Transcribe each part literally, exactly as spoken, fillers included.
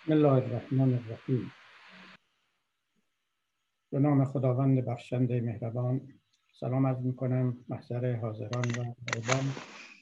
بسم الله الرحمن الرحیم. به نام خداوند بخشنده مهربان. سلام عرض میکنم محضر حاضران و غایبان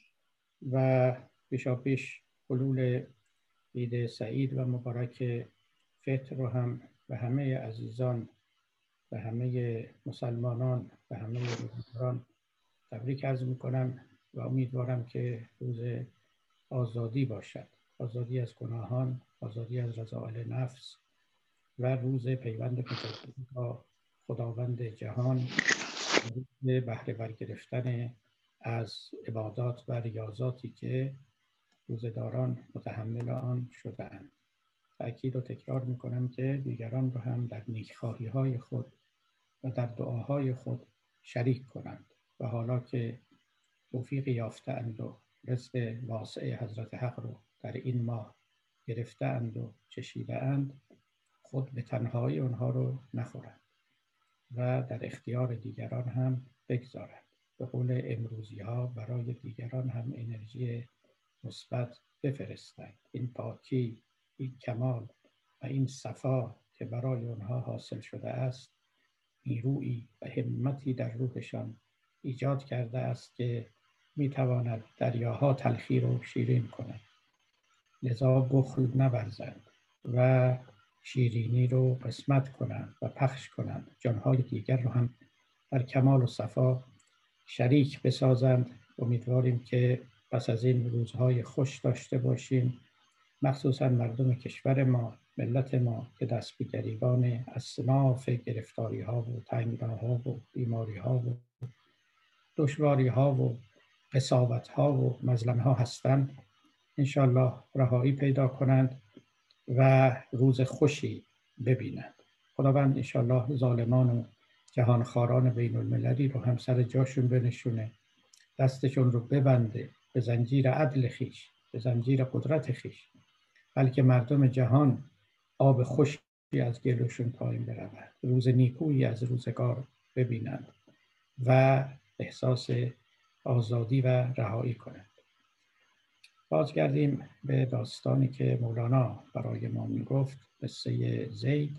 و پیشاپیش حلول عید سعید و مبارک فطر رو هم به همه عزیزان و همه مسلمانان و همه روزگاران تبریک عرض میکنم و امیدوارم که روز آزادی باشد، آزادی از گناهان، آزادی از رذائل نفس و روز پیوند مجدد با خداوند جهان، روز بهره برگرفتن از عبادات و ریاضاتی که روزداران متحمل آن شده‌اند. تأکید و تکرار میکنم که دیگران را هم در نیکخواهی های خود و در دعاهای خود شریک کنند و حالا که توفیق یافته‌اند و رزق واسع حضرت حق رو در این ماه گرفته‌اند و چشیده‌اند، خود به تنهایی اونها رو نخورند و در اختیار دیگران هم بگذارند. به قول امروزی ها برای دیگران هم انرژی مثبت بفرستند. این پاکی، این کمال و این صفا که برای اونها حاصل شده است، نیرویی و همتی در روحشان ایجاد کرده است که میتواند دریاها تلخی رو شیرین کند. لذا بخل نورزند و شیرینی رو قسمت کنند و پخش کنند، جانهای دیگر رو هم در کمال و صفا شریک بسازند. امیدواریم که پس از این روزهای خوش داشته باشیم، مخصوصا مردم کشور ما، ملت ما که دست به گریبان اصناف گرفتاری ها و تنگناها و بیماری ها و دشواری ها و قساوت ها و مظلمه ها هستند، انشالله رهایی پیدا کنند و روز خوشی ببینند. خداوند انشالله ظالمان و جهانخواران بین المللی رو هم سر جاشون بنشونه، دستشون رو ببنده به زنجیر عدل خیش، به زنجیر قدرت خیش، بلکه مردم جهان آب خوشی از گلوشون پایین برود، روز نیکویی از روزگار ببینند و احساس آزادی و رهایی کنند. بازگردیم به داستانی که مولانا برای ما میگفت، قصه زید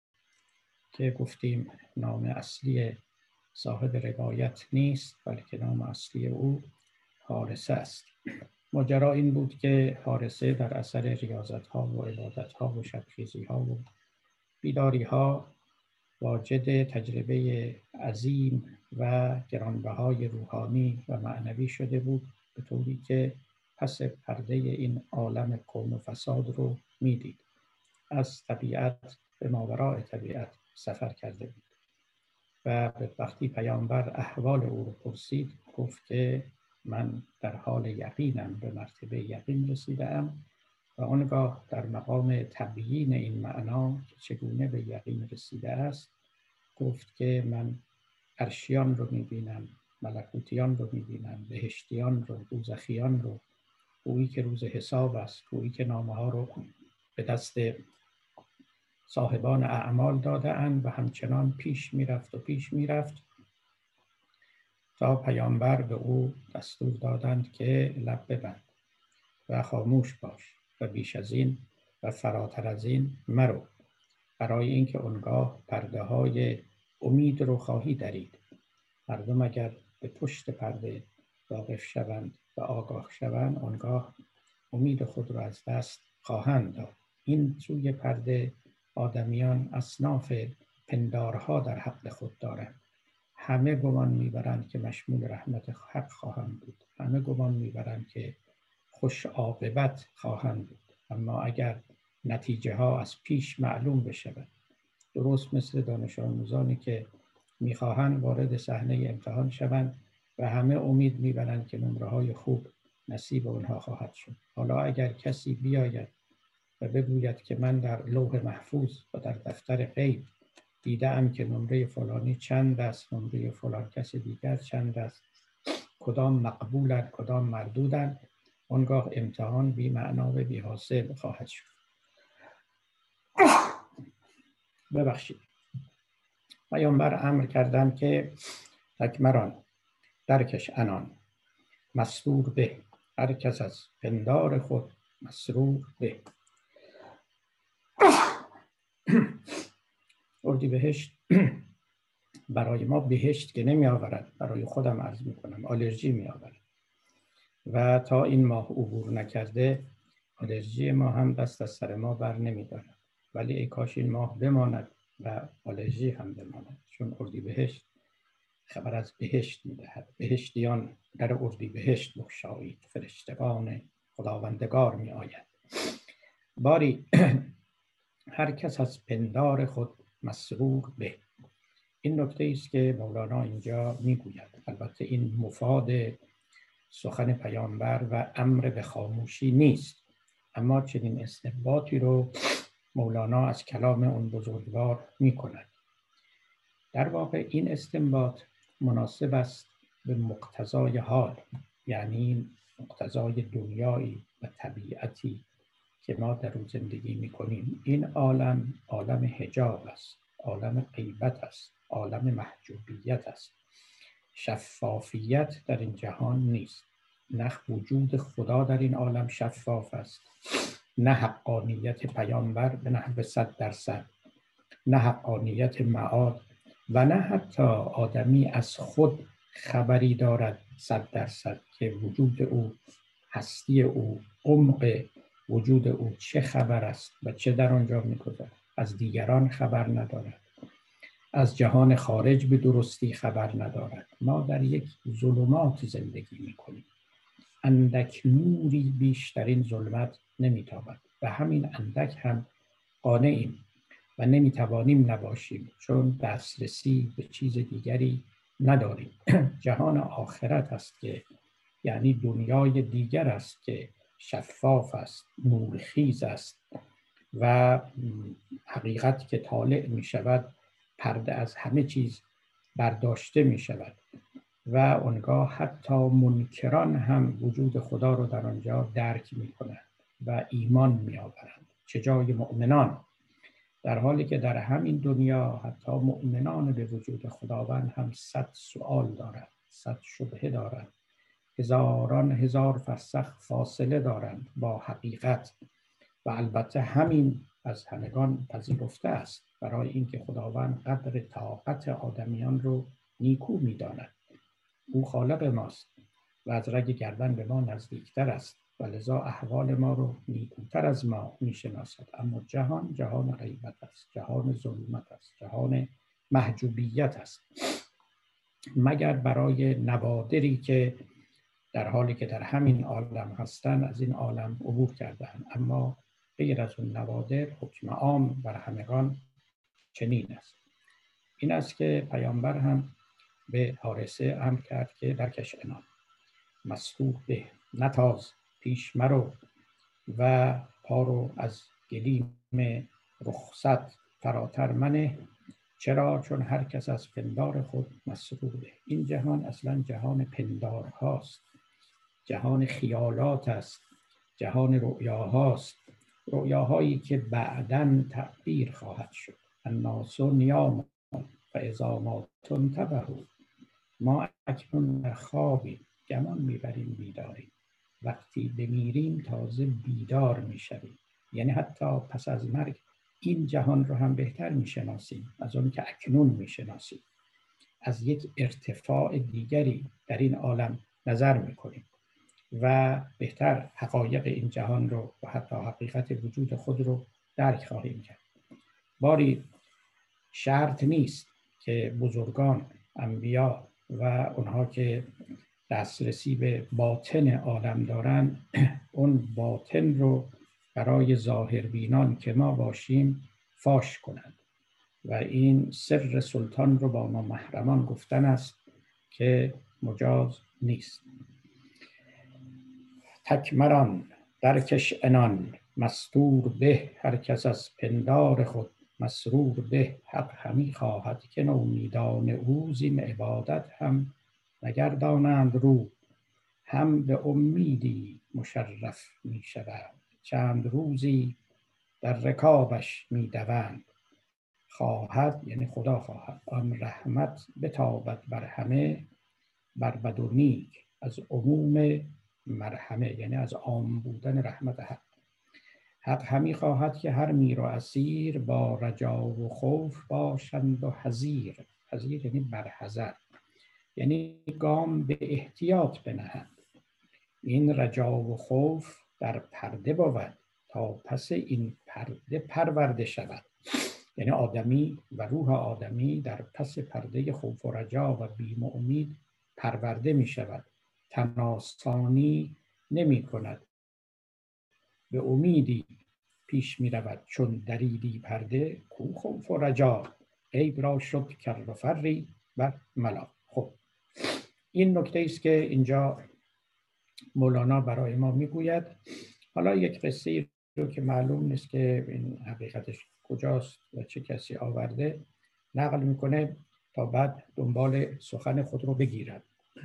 که گفتیم نام اصلی صاحب روایت نیست، بلکه نام اصلی او حارثه است. ماجرا این بود که حارثه در اثر ریاضت ها و عبادت ها و شبخیزی ها و بیداری ها واجد تجربه عظیم و گرانبهای روحانی و معنوی شده بود، به طوری که پس پرده این عالم کون و فساد رو میدید. از طبیعت به ماوراء طبیعت سفر کرده بود و وقتی پیامبر احوال او رو پرسید، گفت که من در حال یقینم، به مرتبه یقین رسیدم و آنگاه در مقام تبیین این معنا که چگونه به یقین رسیده است، گفت که من عرشیان رو میبینم، ملکوتیان رو میبینم، بهشتیان رو، دوزخیان رو، گویی که روز حساب است، گویی که نامه ها رو به دست صاحبان اعمال داده اند و همچنان پیش میرفت و پیش میرفت تا پیامبر به او دستور دادند که لب ببند و خاموش باش و بیش از این و فراتر از این مرو، برای اینکه اونگاه پرده های امید رو خواهی درید. مردم اگر به پشت پرده واقف شوند و آگاه شوند، آنگاه امید خود را از دست خواهند داد. این سوی پرده آدمیان اصناف پندارها در حق خود دارند. همه گمان میبرند که مشمول رحمت حق خواهند بود، همه گمان میبرند که خوش عاقبت خواهند بود، اما اگر نتیجه ها از پیش معلوم بشود، درست مثل دانش آموزانی که میخواهند وارد صحنه امتحان شوند و همه امید میبرند که نمره های خوب نصیب اونها خواهد شد، حالا اگر کسی بیاید و بگوید که من در لوح محفوظ و در دفتر غیب دیدم که نمره فلانی چند است، نمره فلان کسی دیگر چند است، کدام مقبولند کدام مردودند، آنگاه امتحان بی معنا و بی حاصل خواهد شد. ببخشید. پیامبر امر کردند که تکمران درکش انان، مسرور به، هر کس از پندار خود مسرور به. اردیبهشت برای ما بهشت که نمی آورد، برای خودم عرض می کنم آلرژی می آورد و تا این ماه عبور نکرده آلرژی ما هم دست از سر ما بر نمی دارد. ولی ای کاش این ماه بماند و آلرژی هم بماند، چون اردیبهشت خبر از بهشت می دهد. بهشتیان در اردیبهشت بگشایید، فرشتگان خداوندگار می آید. باری هر کس از پندار خود مسرور به. این نکته است که مولانا اینجا میگوید. البته این مفاد سخن پیامبر و امر به خاموشی نیست، اما چنین استنباطی رو مولانا از کلام اون بزرگوار میکند. در واقع این استنباط مناسب است به مقتضای حال، یعنی مقتضای دنیایی و طبیعتی که ما در اون زندگی میکنیم. این عالم عالم حجاب است، عالم غیبت است، عالم محجوبیت است. شفافیت در این جهان نیست. نه وجود خدا در این عالم شفاف است، نه حقانیت پیامبر به نحو صد درصد، نه حقانیت معاد و نه حتی آدمی از خود خبری دارد صد درصد که وجود او، هستی او، عمق وجود او چه خبر است و چه در آنجا می‌گذرد. از دیگران خبر ندارد، از جهان خارج به درستی خبر ندارد. ما در یک ظلمات زندگی می‌کنیم. اندک نوری بیشتر این ظلمت نمی‌تابد و همین اندک هم قانعیم و نمی‌توانیم نباشیم، چون دسترسی به چیز دیگری نداریم. جهان آخرت است که یعنی دنیای دیگر است که شفاف است، نورخیز است و حقیقت که طالع می شود پرده از همه چیز برداشته می شود و آنگاه حتی منکران هم وجود خدا رو در آنجا درک می کنند و ایمان می آورند. چه جای مؤمنان، در حالی که در همین دنیا حتی مؤمنان به وجود خداوند هم صد سوال دارند، صد شبهه دارند، هزاران هزار فرسخ فاصله دارند با حقیقت و البته همین از همگان پذیرفته است، برای اینکه خداوند قدر طاقت آدمیان رو نیکو می‌داند. او خالق ماست و از رگ گردن به ما نزدیکتر است و لذا احوال ما رو نیکوتر از ما می‌شناسد. اما جهان جهان غیبت است، جهان ظلمت است، جهان محجوبیت است، مگر برای نوادری که در حالی که در همین عالم هستند از این عالم عبور کردند. اما غیر از اون نوادر حکم عام بر همگان چنین است. این است که پیامبر هم به حارثه امر کرد که درکش عنان، مسرور به، نتاز، پیش مرو و پا رو از گلیم رخصت فراتر منه. چرا؟ چون هر کس از پندار خود مسرور به. این جهان اصلا جهان پندار هاست، جهان خیالات است، جهان رؤیاهاست، رؤیاهایی که بعداً تعبیر خواهد شد. الناس نیام فاذا ما تنتبهوا. ما اکنون در خوابیم، گمان میبریم بیداریم، وقتی بمیریم تازه بیدار میشویم. یعنی حتی پس از مرگ این جهان رو هم بهتر میشناسیم از اون که اکنون میشناسیم. از یک ارتفاع دیگری در این عالم نظر میکنیم و بهتر حقایق این جهان رو و حتی حقیقت وجود خود رو درک خواهیم کرد. باری شرط نیست که بزرگان، انبیا و اونها که دسترسی به باطن عالم دارن اون باطن رو برای ظاهربینان که ما باشیم فاش کنند و این سر سلطان رو با ما محرمان گفتن است که مجاز نیست. تکمران درکش عنان، مستور به، هر کس از پندار خود مسرور به. حق همی خواهد که نومیدان او زین عبادت هم نگردانند رو. هم به امیدی مشرف می شوند، چند روزی در رکابش می دوند. خواهد یعنی خدا خواهد آن رحمت بتابد بر همه، بر بد و نیک از عموم مرحمه، یعنی از عام بودن رحمت حق. حق همی خواهد که هر میر و اسیر با رجا و خوف باشند و حذیر. حذیر یعنی برحذر، یعنی گام به احتیاط بنهند. این رجا و خوف در پرده بود، تا پس این پرده پرورده شود. یعنی آدمی و روح آدمی در پس پرده خوف و رجا و بیم و امید پرورده می شود. تناسانی نمی کند، به امیدی پیش می رود. چون دریدی پرده کو خوف و رجا، غیب را شد کر و فری و ملا. خب این نکته است که اینجا مولانا برای ما میگوید. حالا یک قصه رو که معلوم نیست که این حقیقتش کجاست و چه کسی آورده نقل میکنه تا بعد دنبال سخن خود رو بگیرد.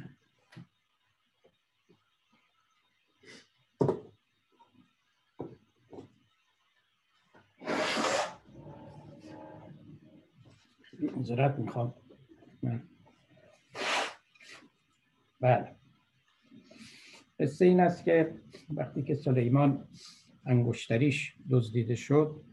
معذرت میخوام. بله، قصه این است که وقتی که سلیمان انگشتریش دزدیده شد،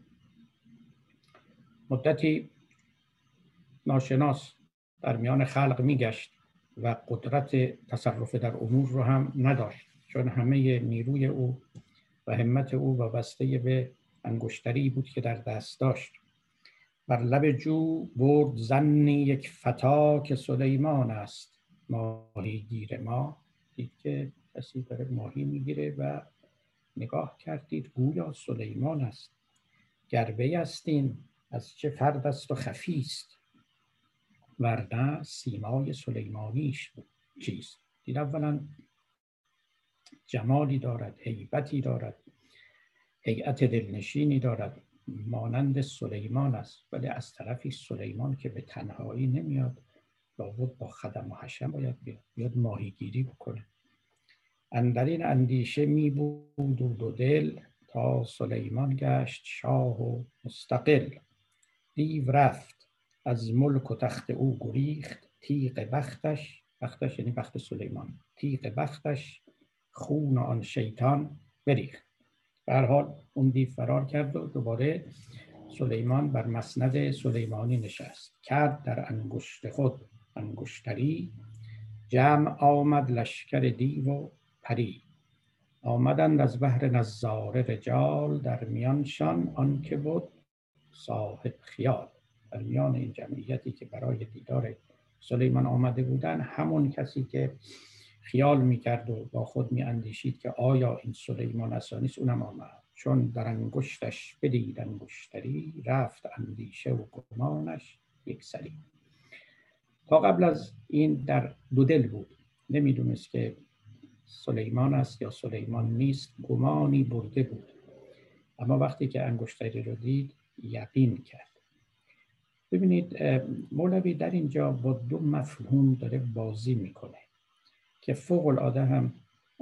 مدتی ناشناس در میان خلق میگشت و قدرت تصرف در امور رو هم نداشت، چون همه نیروی او و همت او وابسته به انگشتری بود که در دست داشت. بر لب جو برد ظنی یک فتا، که سلیمان است ماهی گیر ما. دید که کسی داره ماهی میگیره و نگاه کردید گویا سلیمان است. گربه استین از چه فرد است و خفیست، ورنه سیمای سلیمانیش چیست. دید اولا جمالی دارد، هیبتی دارد، هیئت دلنشینی دارد، مانند سلیمان است. ولی از طرفی سلیمان که به تنهایی نمیاد، لابد با خدم و حشم باید بیاد, بیاد ماهیگیری بکنه. اندر این اندیشه می بود و دو دل، تا سلیمان گشت شاه و مستقل. دیو رفت از ملک و تخت او گریخت، تیغ بختش، بختش یعنی بخت سلیمان، تیغ بختش خون آن شیطان بریخت. به هر حال اون دیو فرار کرد و دوباره سلیمان بر مسند سلیمانی نشست. کرد در انگشت خود انگشتری، جمع آمد لشکر دیو و پری. آمدند از بهر نظاره رجال، در میانشان آن که بود صاحب خیال. در میان این جمعیتی که برای دیدار سلیمان آمده بودن، همون کسی که خیال میکرد و با خود میاندیشید که آیا این سلیمان است یا نیست، اونم آمد. چون در انگشتش بدید انگشتری، رفت اندیشه و گمانش یک سری. تا قبل از این در دو دل بود، نمیدونست که سلیمان است یا سلیمان نیست، گمانی برده بود. اما وقتی که انگشتری رو دید یقین کرد. ببینید مولوی در اینجا با دو مفهوم داره بازی میکنه که فوق العاده هم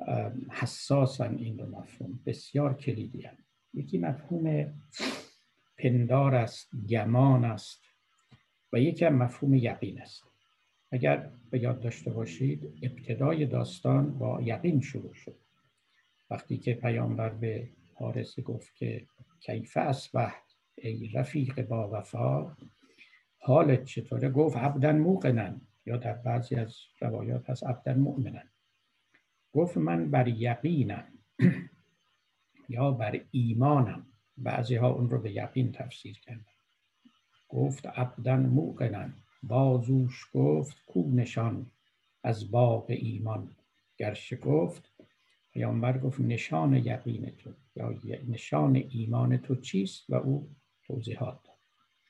حساسن. این دو مفهوم بسیار کلیدی هم. یکی مفهوم پندار است، گمان است، و یکی هم مفهوم یقین است. اگر به یاد داشته باشید ابتدای داستان با یقین شروع شد. وقتی که پیامبر به حارث گفت که کیف اصبحت ای رفیق با وفا، حالت چطوره؟ گفت عبداً موقناً، یا در بعضی از روایات هست عبداً مؤمناً. گفت من بر یقینم یا بر ایمانم. بعضی ها اون رو به یقین تفسیر کردن. گفت عبداً موقناً، بازوش گفت کو نشان از باغ ایمان گر شکفت. پیامبر گفت نشان یقین تو یا نشان ایمان تو چیست؟ و او توضیحات داد.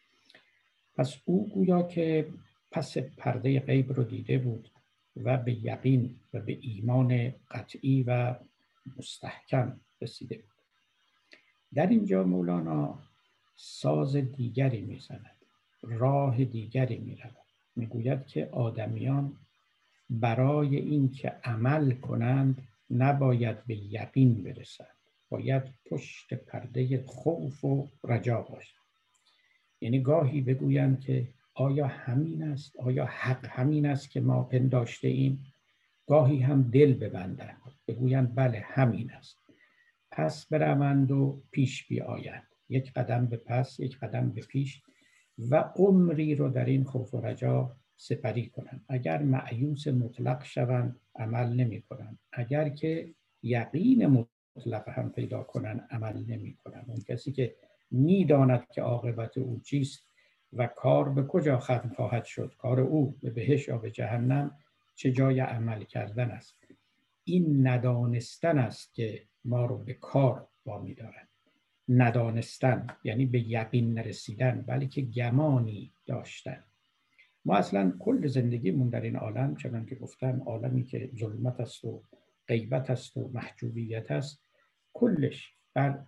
پس او گویا که پس پرده غیب رو دیده بود و به یقین و به ایمان قطعی و مستحکم رسیده بود. در اینجا مولانا ساز دیگری میزند، راه دیگری میرود. میگوید که آدمیان برای اینکه عمل کنند نباید به یقین برسند، باید پشت پرده خوف و رجا باشند. یعنی گاهی بگویند که آیا همین است؟ آیا حق همین است که ما پنداشته ایم؟ گاهی هم دل ببندند بگویند بله همین است. پس بروند و پیش بیایند. یک قدم به پس، یک قدم به پیش و عمری رو در این خوف و رجا سپری کنند. اگر مأیوس مطلق شوند عمل نمی کنند، اگر که یقین مطلق هم پیدا کنند عمل نمی کنند. اون کسی که میداند که عاقبت او چیست و کار به کجا ختم خواهد شد، کار او به بهشت یا به جهنم، چه جای عمل کردن است. این ندانستن است که ما رو به کار وامی دارد. ندانستن یعنی به یقین نرسیدن، بلکه گمانی داشتن. ما اصلا کل زندگیمون در این عالم، چنان که گفتم، عالمی که ظلمت است و غیبت است و محجوبیت است، کلش بر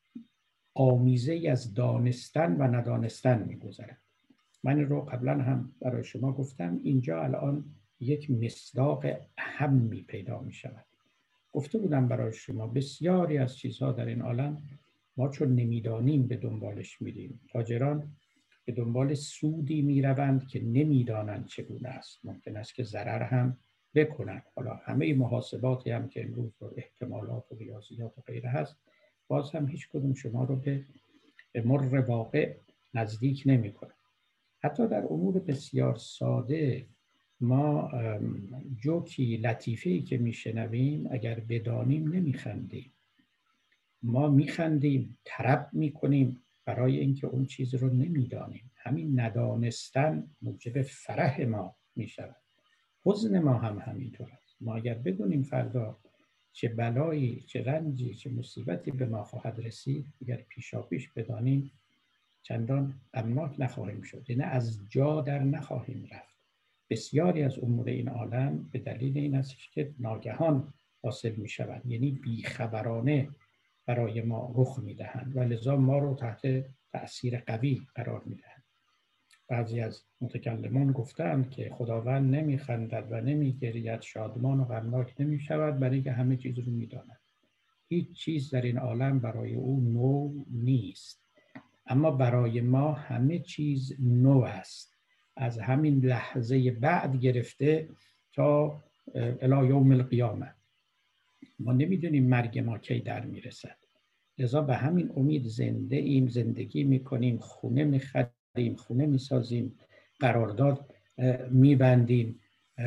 آمیزه از دانستن و ندانستن می‌گذرد. من رو قبلا هم برای شما گفتم، اینجا الان یک مصداق اهمی پیدا می شود. گفته بودم برای شما بسیاری از چیزها در این عالم ما چون نمیدانیم به دنبالش میریم. تاجران به دنبال سودی میروند که نمیدانند چگونه است. ممکن است که ضرر هم بکنند. حالا همه محاسباتی هم که امروز با احتمالات و ریاضیات و غیره هست، باز هم هیچ کدوم شما رو به مر واقع نزدیک نمی کنه. حتی در امور بسیار ساده ما جوکی لطیفه‌ای که میشنویم اگر بدانیم نمیخندیم. ما میخندیم، طرب میکنیم برای اینکه اون چیز رو نمیدانیم. همین ندانستن موجب فرح ما میشود. حزن ما هم همینطور است. ما اگر بدونیم فردا چه بلایی، چه رنجی، چه مصیبتی به ما خواهد رسید، اگر پیشا پیش بدانیم چندان غمناک نخواهیم شد، یعنی از جا در نخواهیم رفت. بسیاری از امور این عالم به دلیل این است که ناگهان حاصل می شود، یعنی بیخبرانه برای ما رخ می دهند و لذا ما رو تحت تأثیر قوی قرار می دهند. بعضی از متکلمان گفتند که خداوند نمی خندد و نمی گرید، شادمان و غمناک نمی شود، برای که همه چیز رو می داند. هیچ چیز در این عالم برای او نو نیست، اما برای ما همه چیز نو است. از همین لحظه بعد گرفته تا الی یوم القیامه ما نمیدونیم مرگ ما کی در میرسد. لذا به همین امید زنده ایم، زندگی میکنیم، خونه میخریم، خونه میسازیم، قرارداد میبندیم،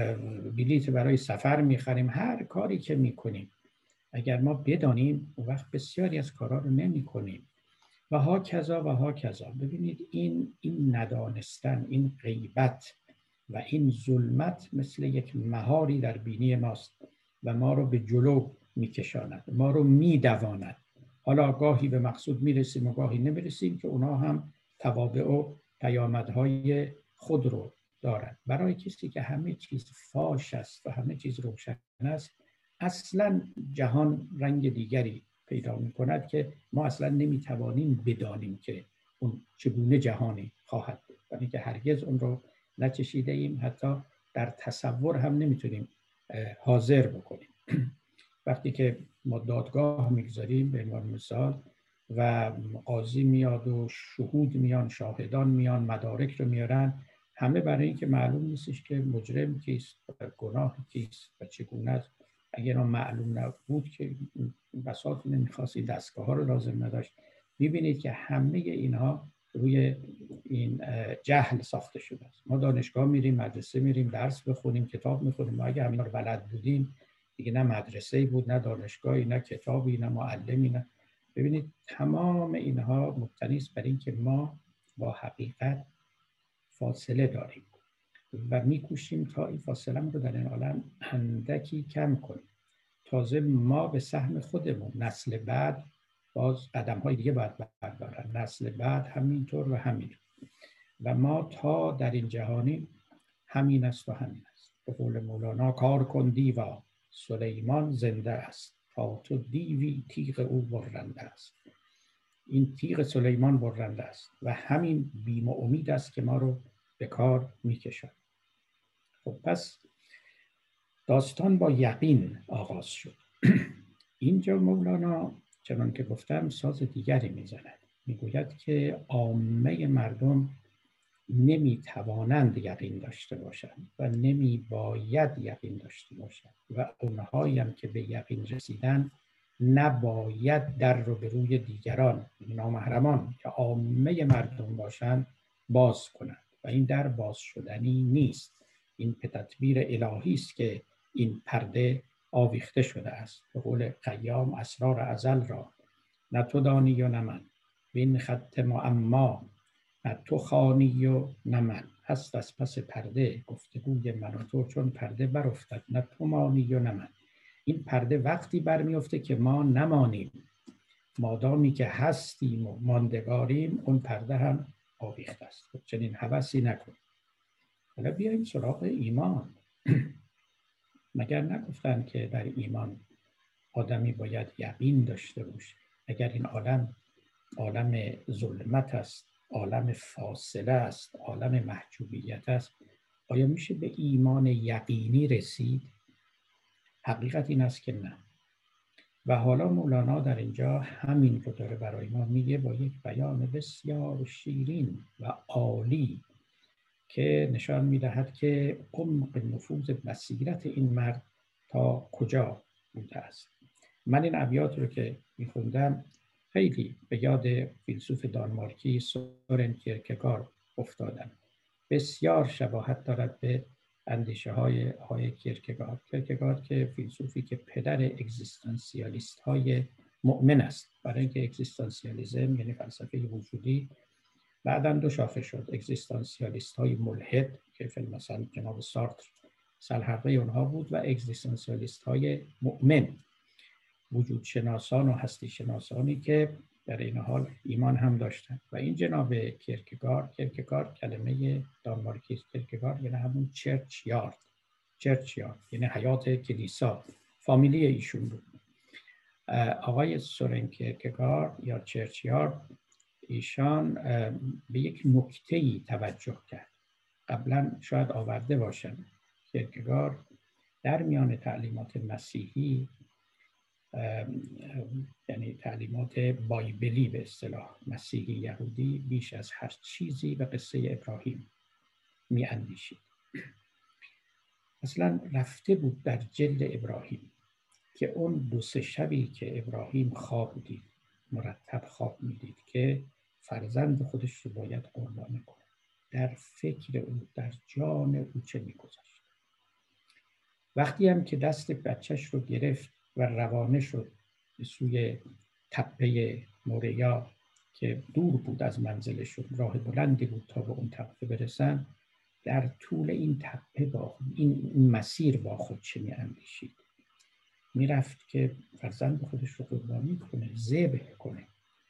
بلیط برای سفر میخریم، هر کاری که میکنیم اگر ما بدانیم اون وقت بسیاری از کارا رو نمیکنیم و ها کذا و ها کذا. ببینید این این ندانستن، این غیبت و این ظلمت مثل یک مهاری در بینی ماست و ما رو به جلو میکشاند، ما رو میدواند. حالا گاهی به مقصود میرسیم و گاهی نمیرسیم که اونا هم توابع و پیامدهای خود رو دارند. برای کسی که همه چیز فاش است و همه چیز روشن است، اصلا جهان رنگ دیگری پیدا می کند که ما اصلا نمی توانیم بدانیم که اون چگونه جهانی خواهد بود، برای که هرگز اون رو نچشیده ایم، حتی در تصور هم نمیتونیم حاضر بکنیم. وقتی که ما دادگاه میگذاریم به عنوان مثال و قاضی میاد و شهود میان، شاهدان میان، مدارک رو میارن، همه برای اینکه معلوم نیستش که مجرم کیست و گناه کیست و چگونه است. اگر اون معلوم نبود که بساط نمیخواست، این دستگاه ها رو لازم نداشت. میبینید که همه اینها روی این جهل ساخته شده است. ما دانشگاه میریم، مدرسه میریم، درس بخونیم، کتاب میخونیم. ما اگه همینا رو بلد بودیم دیگه نه مدرسه‌ای بود، نه دانشگاهی، نه کتابی، نه معلمی، نه. ببینید تمام اینها مبتنی است بر این که ما با حقیقت فاصله داریم و میکوشیم تا این فاصله رو در این عالم اندکی کم کنیم. تازه ما به سهم خودمون، نسل بعد باز قدم‌های دیگه باید بردارن، نسل بعد همینطور و همینطور. و ما تا در این جهانی همین است و همین است. به قول مولانا کار کن دیوا، سلیمان زنده است، تا تو دیوی تیغ او برنده است. این تیغ سلیمان برنده است و همین بیم و امید است که ما رو به کار میکشد. خب پس داستان با یقین آغاز شد. اینجا مولانا چنان که گفتم ساز دیگری میزند. میگوید که عامه مردم نمیتوانند یقین داشته باشند و نمی باید یقین داشته باشند و اونهایی هم که به یقین رسیدن نباید در رو به روی دیگران، نامحرمان که عامه مردم باشند، باز کنند و این در باز شدنی نیست. این به تدبیر الهی است که این پرده آویخته شده است. به قول خیام اسرار ازل را نه تو دانی و نه من، وین خط معما نه تو خوانی و نه من. هست از پس پرده گفتگوی من و تو، چون پرده برافتد نه تو مانی و نه من. این پرده وقتی برمیفته که ما نمانیم، مادامی که هستیم و ماندگاریم اون پرده هم آویخته است. چنین هوسی نکن. حالا بیاییم سراغ ایمان. مگر نگفتن که در ایمان آدمی باید یقین داشته باشه؟ اگر این عالم عالم ظلمت است، عالم فاصله است، عالم محجوبیت است، آیا میشه به ایمان یقینی رسید؟ حقیقت این است که نه. و حالا مولانا در اینجا همین رو داره برای ما میگه با یک بیان بسیار شیرین و عالی که نشان میدهد که عمق نفوذ بصیرت این مرد تا کجا بوده است. من این ابیات رو که میخوندم خیلی به یاد فیلسوف دانمارکی سورن کیرکگارد افتادم. بسیار شباهت دارد به اندیشه های های کیرکگارد. کیرکگارد که فیلسوفی که پدر اگزیستانسیالیست های مؤمن است، برای اینکه اگزیستانسیالیسم یعنی فلسفه وجودی بعداً دو شاخه شد. اگزیستانسیالیست های ملحد که مثلا جناب سارتر سرحقه اونها بود، و اگزیستانسیالیست های مؤمن، وجود شناسان و هستی شناسانی که در این حال ایمان هم داشتن. و این جناب کیرکگارد، کیرکگارد کلمه دانمارکی است، کیرکگارد یعنی همون چرچ یارد، چرچ یارد یعنی حیات کلیسا، فامیلی ایشون بود. آقای سورن کیرکگارد یا چرچ یارد، ایشان به یک نکته‌ای توجه کرد، قبلا شاید آورده باشن. کیرکگارد در میان تعلیمات مسیحی، یعنی تعلیمات بایبلی به اصطلاح مسیحی یهودی، بیش از هر چیزی به قصه ابراهیم می اندیشید. اصلا رفته بود در جلد ابراهیم که اون دو سه شبی که ابراهیم خواب دید، مرتب خواب میدید که فرزند خودش رو باید قربانی کنه، در فکر او، در جان او چه میگذشت. وقتی هم که دست بچهش رو گرفت و روانه شد به سوی تپه موریا که دور بود از منزلشون، راه بلندی بود تا به اون تپه برسن، در طول این تپه با این مسیر با خود چه می اندیشید؟ می رفت که فرزند خودش رو قربانی کنه، ذبح کنه.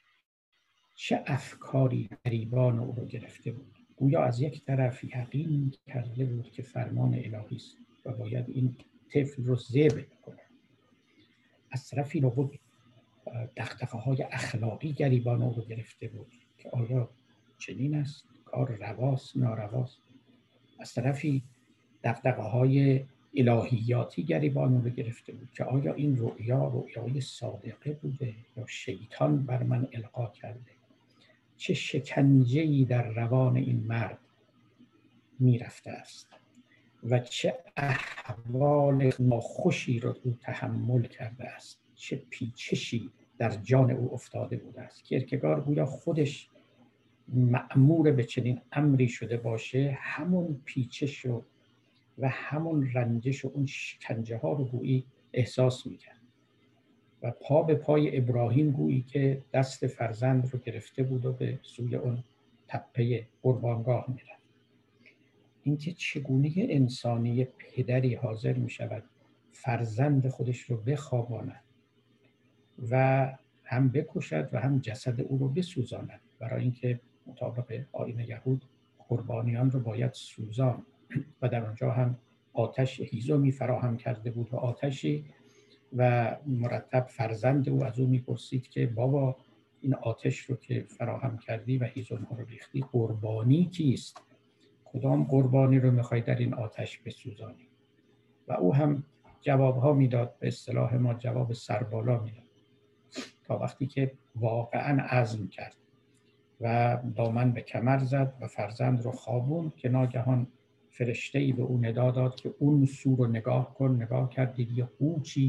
چه افکاری غریبان او رو گرفته بود. گویا از یک طرف یقین کرده بود که فرمان الهی است و باید این طفل رو ذبح کنه، از طرفی رو بود دغدغه های اخلاقی گریبان او رو گرفته بود که آیا چنین است، کار رواست نارواست. از طرفی دغدغه های الهیاتی گریبان او رو گرفته بود که آیا این رؤیا رؤیای صادقه بوده یا شیطان بر من القا کرده. چه شکنجه‌ای در روان این مرد میرفته است و چه احوال ناخوشی را او تحمل کرده است، چه پیچشی در جان او افتاده بوده است. کیرکگارد گویا خودش مأمور به چنین امری شده باشه، همون پیچش و و همون رنجش و اون شکنجه ها رو گویی احساس میکرد و پا به پای ابراهیم گویی که دست فرزند رو گرفته بود و به سوی اون تپه قربانگاه میرفت. اینکه چگونه انسانی پدری حاضر می شود فرزند خودش رو بخواباند و هم بکشد و هم جسد او رو بسوزاند، برای اینکه مطابق آیین یهود قربانیان رو باید سوزان و در آنجا هم آتش هیزمی فراهم کرده بود و آتشی، و مرتب فرزند او از او میپرسید که بابا این آتش رو که فراهم کردی و هیزم ها رو ریختی، قربانی کیست؟ کدام قربانی رو میخوای در این آتش بسوزانی؟ و او هم جوابها میداد، به اصطلاح ما جواب سربالا میداد، تا وقتی که واقعا عزم کرد و دامن به کمر زد و فرزند رو خوابوند که ناگهان فرشته‌ای به او ندا داد که اون سو رو نگاه کن. نگاه کرد، دید یه قوچی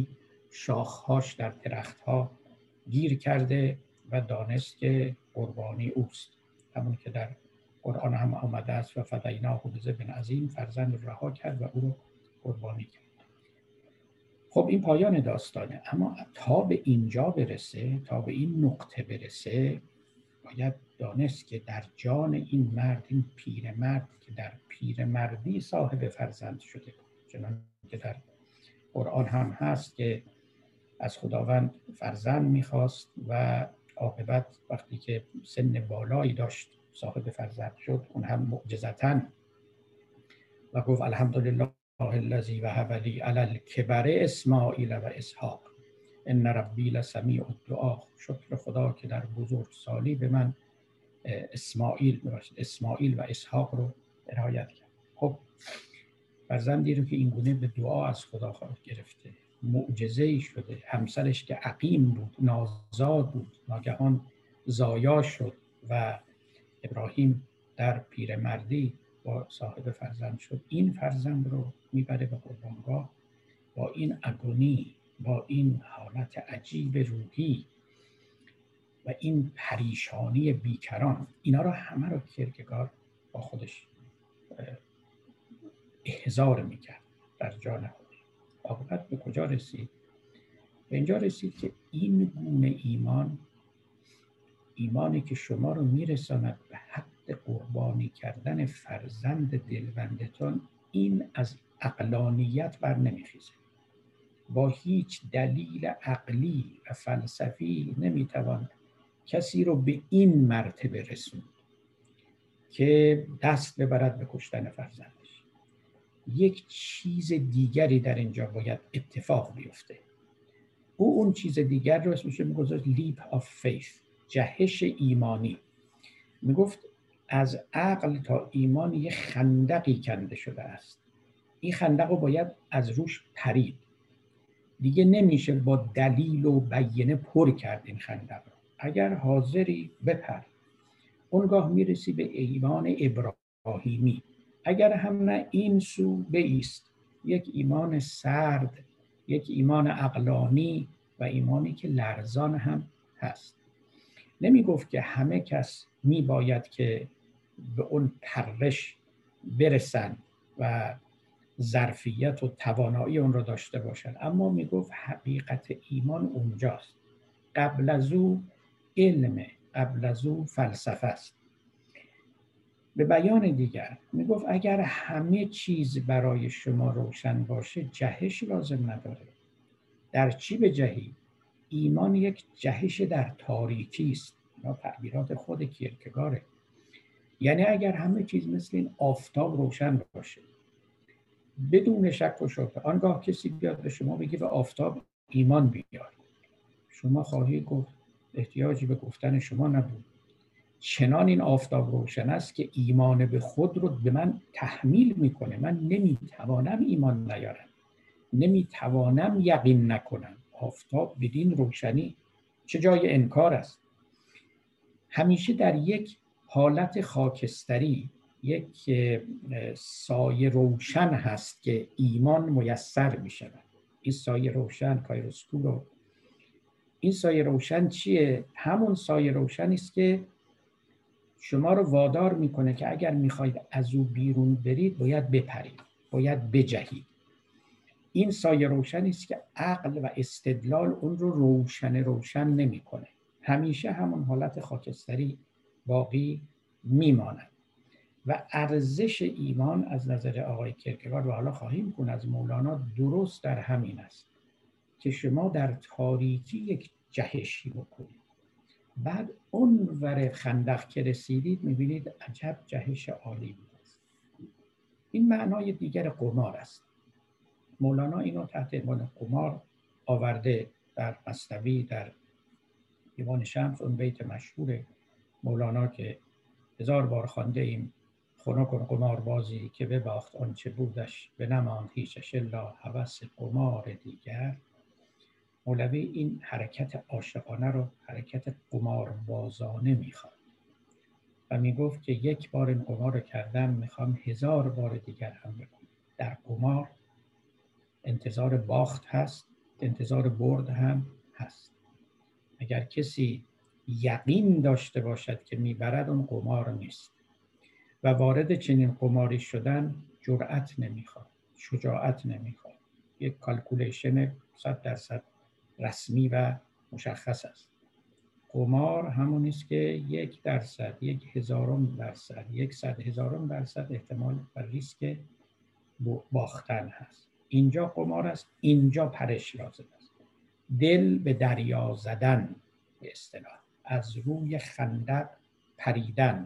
شاخهاش در درختها گیر کرده و دانست که قربانی اوست، همون که در قرآن هم آمده است و فدیناه بذبح عظیم، فرزند رها کرد و او رو قربانی کرد. خب این پایان داستانه، اما تا به اینجا برسه، تا به این نقطه برسه، باید دانست که در جان این مرد، این پیرمرد که در پیرمردی صاحب فرزند شده، چنان که در قرآن هم هست که از خداوند فرزند میخواست و عاقبت وقتی که سن بالایی داشت صاحب فرزند شد، اون هم معجزتاً، و گفت الحمدلله الذی وهب لی علی الکبر اسماعیل و اسحاق ان ربی لسمیع الدعا. شکر خدا که در بزرگسالی به من اسماعیل ببخشید اسماعیل و اسحاق رو عنایت کرد. خب فرزندی رو که این گونه به دعا از خدا خواهد گرفته، معجزه‌ای شده، همسرش که عقیم بود، نازاد بود، ناگهان زایا شد و ابراهیم در پیرمردی با صاحب فرزند شد، این فرزند رو میبره به قربانگاه با این اگونی، با این حالت عجیب روحی و این پریشانی بیکران، اینا رو همه رو کیرکگار با خودش احضار میکرد در جان خودش. عاقبت به کجا رسید؟ به اینجا رسید که این گونه ایمان، ایمانی که شما رو میرساند به حد قربانی کردن فرزند دلبندتون، این از عقلانیت بر نمیخیزه. با هیچ دلیل عقلی و فلسفی نمیتوان کسی رو به این مرتبه رسوند که دست ببرد به کشتن فرزندش. یک چیز دیگری در اینجا باید اتفاق بیفته. او اون چیز دیگر رو اسمش میگذاشت leap of faith، جهش ایمانی. میگفت از عقل تا ایمان یه خندقی کنده شده است، این خندق رو باید از روش پرید. دیگه نمیشه با دلیل و بیانه پر کرد این خندق رو. اگر حاضری بپر، اونگاه میرسی به ایمان ابراهیمی. اگر هم نه، این سو بایست، یک ایمان سرد، یک ایمان عقلانی و ایمانی که لرزان هم هست. نمی گفت که همه کس می باید که به اون پرش برسن و ظرفیت و توانایی اون رو داشته باشن، اما می گفت حقیقت ایمان اونجاست. قبل از او علم، قبل از او فلسفه است. به بیان دیگر می گفت اگر همه چیز برای شما روشن باشه، جهش لازم نداره. در چی بجهی؟ ایمان یک جهش در تاریکی است. اینا تعبیرات خود کیرکگاره. یعنی اگر همه چیز مثل این آفتاب روشن باشه، بدون شک و شبهه، آنگاه کسی بیاد به شما بگه به آفتاب ایمان بیار، شما خواهی گفت احتیاجی به گفتن شما نبود. چنان این آفتاب روشن است که ایمان به خود رو به من تحمیل میکنه. من نمیتوانم ایمان نیارم، نمیتوانم یقین نکنم. آفتاب بدین روشنی چه جای انکار است؟ همیشه در یک حالت خاکستری، یک سایه روشن هست که ایمان میسر می شود. این سایه روشن، کایروسکورو، این سایه روشن چیه؟ همون سایه روشنی است که شما رو وادار میکنه که اگر میخواید از او بیرون برید، باید بپرید، باید بجهید. این سایه روشنی است که عقل و استدلال اون رو روشن روشن نمیکنه. همیشه همون حالت خاکستری باقی میماند. و ارزش ایمان از نظر آقای کیرکگارد، و حالا خواهیم کن از مولانا، درست در همین است که شما در تاریکی یک جهشی بکنید، بعد اون ور خندق که رسیدید میبینید عجب جهش عالی بود. این معنای دیگر قمار است. مولانا اینو تحت عنوان قمار آورده در مثنوی، در دیوان شمس، اون بیت مشهور مولانا که هزار بار خوانده ایم: خنک کن قماربازی که بباخت آنچه بودش، به نماند هیچش الا هوس قمار دیگر. مولوی این حرکت عاشقانه رو حرکت قماربازانه میخواد و میگفت که یک بار این قمار رو کردم، میخوام هزار بار دیگر هم بکنم. در قمار انتظار باخت هست، انتظار برد هم هست. اگر کسی یقین داشته باشد که میبرد، اون قمار نیست و وارد چنین قماری شدن جرأت نمیخواد، شجاعت نمیخواد. یک کالکولیشن صد درصد رسمی و مشخص است. قمار همون است که یک درصد، یک هزارم درصد، یک صد هزارم درصد احتمال و ریسک باختن هست. اینجا قمار است، اینجا پرش لازم است. دل به دریا زدن به اصطلاح، از روی خندق پریدن.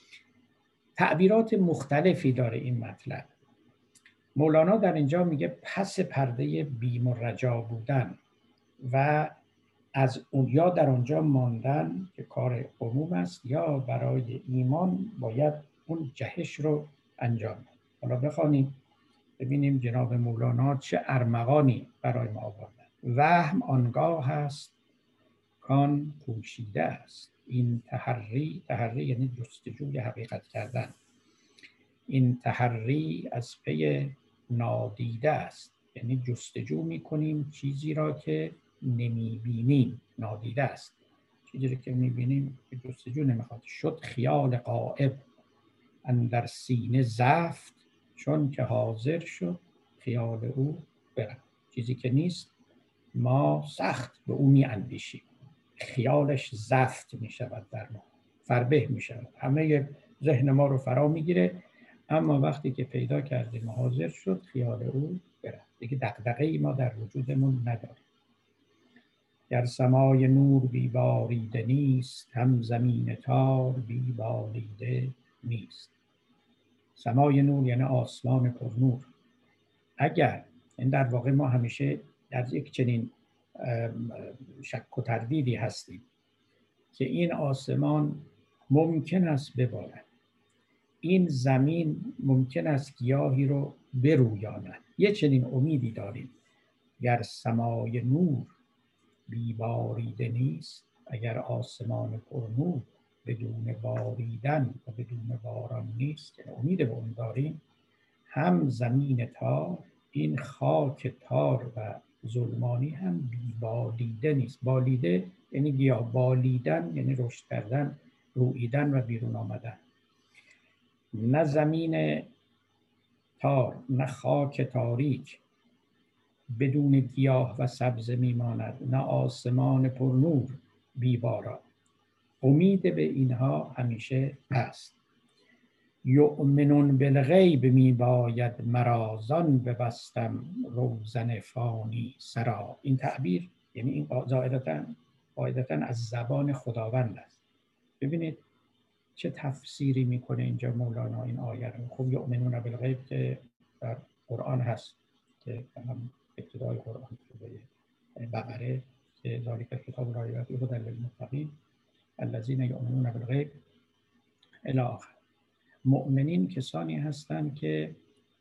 تعبیرات مختلفی داره این مطلب. مولانا در اینجا میگه پس پرده بیم و رجا بودن و از اون یا در آنجا ماندن که کار عموم است، یا برای ایمان باید اون جهش رو انجام داد. حالا بخوانیم ببینیم جناب مولانا چه ارمغانی برای ما آوردن. وهم آنگاه است کان پوشیده است، این تحری، تحری یعنی جستجوی حقیقت کردن، این تحری از پی نادیده است، یعنی جستجو میکنیم چیزی را که نمیبینیم. نادیده است، چیزی را که میبینیم جستجو نمیخواد. شد خیال غائب اندر سینه زفت، چون که حاضر شد خیال او برفت. چیزی که نیست ما سخت به او میاندیشیم، خیالش زفت میشود در ما، فربه میشود، همه ذهن ما رو فرا میگیره، اما وقتی که پیدا کردیم حاضر شد خیال او برفت، دیگه دغدغه‌ای ما در وجودمون نداریم. گر سمای نور بی باریده نیست، هم زمین تار بی بالیده نیست. سمای نور یعنی آسمان پر نور. اگر این در واقع ما همیشه در یک چنین شک و تردیدی هستیم که این آسمان ممکن است ببارد، این زمین ممکن است گیاهی رو برویاند، یه چنین امیدی داریم. گر سمای نور بی باریده نیست، اگر آسمان پر نور بدون باریدن و بدون باران نیست، که امید به اون داریم، هم زمین تار، این خاک تار و ظلمانی هم بی بالیده نیست. بالیده یعنی گیاه، بالیدن یعنی رشد کردن، رویدن و بیرون آمدن. نه زمین تار نه خاک تاریک بدون گیاه و سبزه میماند، نه آسمان پر نور بی باران. امید به اینها همیشه هست. یؤمنون بالغیب می باید مرا، زان ببستم روزن فانی سرا. این تعبیر یعنی این قاعدتاً قاعدتاً از زبان خداوند است. ببینید چه تفسیری میکنه اینجا مولانا این آیه رو. خب یؤمنون بالغیب که در قرآن هست، که هم ابتدای قرآن سوره بقره که ذالک کتاب لا ریب فیه هدی للمتقین الذین یؤمنون بالغیب الی آخر. مؤمنین کسانی هستند که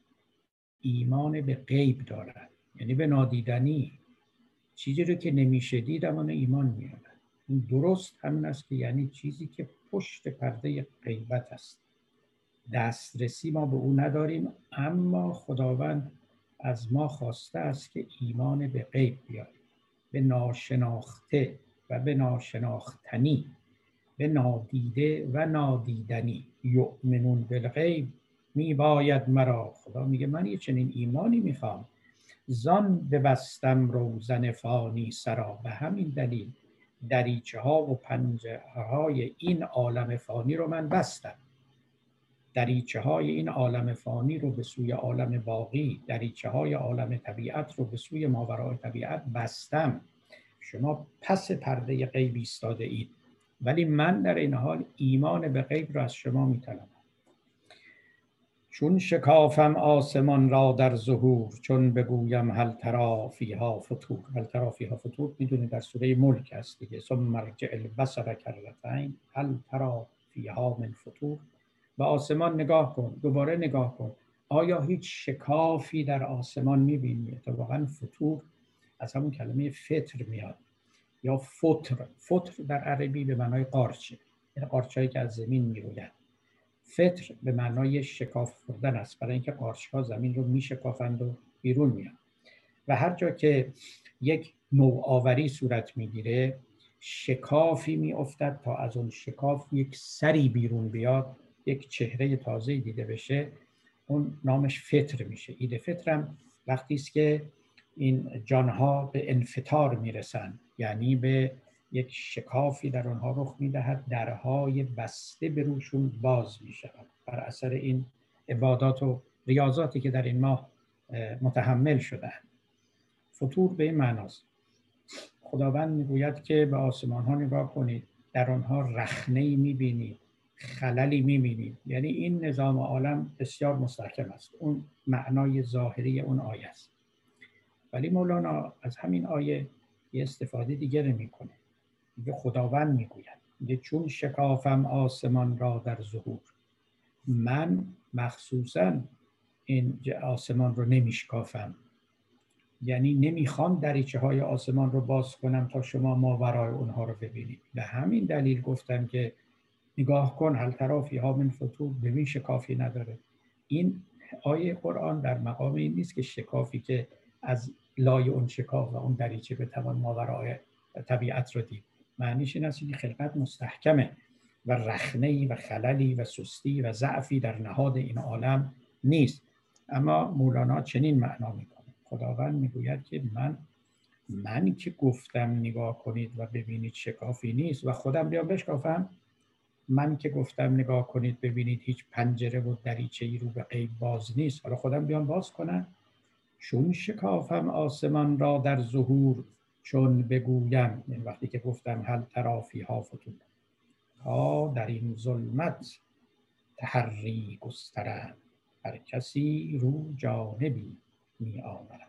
ایمان به غیب دارند، یعنی به نادیدنی، چیزی رو که نمیشه دید اما ایمان میارن. این درست همین است که یعنی چیزی که پشت پرده غیبت است، دسترسی ما به او نداریم، اما خداوند از ما خواسته است که ایمان به غیب بیاریم، به ناشناخته و به ناشناختنی، به نادیده و نادیدنی. یؤمنون بالغیب می باید مرا، خدا میگه من یه چنین ایمانی میخوام. زان ببستم روزن فانی سرا، به همین دلیل دریچه ها و پنجره های این عالم فانی رو من بستم. دریچه های این عالم فانی رو به سوی عالم باقی، دریچه های عالم طبیعت رو به سوی ماورای طبیعت بستم. شما پس پرده غیب ایستاده اید، ولی من در این حال ایمان به غیب را از شما میطلبم. چون شکافم آسمان را در ظهور، چون بگویم هل تری فیها فطور. هل تری فیها فطور میدونید در سوره ملک هست دیگه. ثم ارجع البصر کرتین هل تری فیها من فطور. به آسمان نگاه کن، دوباره نگاه کن، آیا هیچ شکافی در آسمان میبینی؟ اتفاقا فطور از همون کلمه فطر میاد یا فطر. فطر در عربی به معنای قارچه، یعنی قارچه‌ای که از زمین میروید. فطر به معنای شکاف خوردن است، برای اینکه قارچ‌ها زمین رو میشکافند و بیرون میان. و هر جا که یک نوآوری صورت میگیره، شکافی میافتد تا از اون شکاف یک سری بیرون بیاد، یک چهره تازه دیده بشه، اون نامش فطر میشه. ایده فطرم وقتی است که این جانها به انفطار میرسن، یعنی به یک شکافی در آنها رخ میدهد، درهای بسته به روشون باز میشود بر اثر این عبادات و ریاضاتی که در این ماه متحمل شدن. فطور به این معناست. خداوند میگوید که به آسمان ها نگاه کنید، در آنها رخنه‌ای میبینید، خللی میبینید. یعنی این نظام عالم بسیار مستحکم است. اون معنای ظاهری اون آیه است. ولی مولانا از همین آیه یه استفاده دیگه میکنه. میگه خداوند میگوید، میگه چون شکافم آسمان را در ظهور، من مخصوصا این آسمان رو نمیشکافم، یعنی نمیخوام دریچه های آسمان رو باز کنم تا شما ماورای اونها رو ببینید. به همین دلیل گفتم که نگاه کن هل تری فیها من فطور، ببین شکافی نداره. این آیه قرآن در مقام این نیست که شکافی که از لای اون شکاف و اون دریچه بتوان ماورای طبیعت رو دید. معنیش این است که خلقت مستحکمه و رخنه‌ای و خللی و سستی و ضعفی در نهاد این عالم نیست. اما مولانا چنین معنا میکنه. خداوند میگوید که من من که گفتم نگاه کنید و ببینید شکافی نیست و خودم بیام بشکافم؟ من که گفتم نگاه کنید ببینید هیچ پنجره و دریچه‌ای رو به غیب باز نیست، حالا خودم بیام باز کنم؟ چون شکافم آسمان را در ظهور، چون بگویم، یعنی وقتی که گفتم هل تری فیها فطور، تا در این ظلمت تحری گسترم، هر کسی رو جانبی می آورم.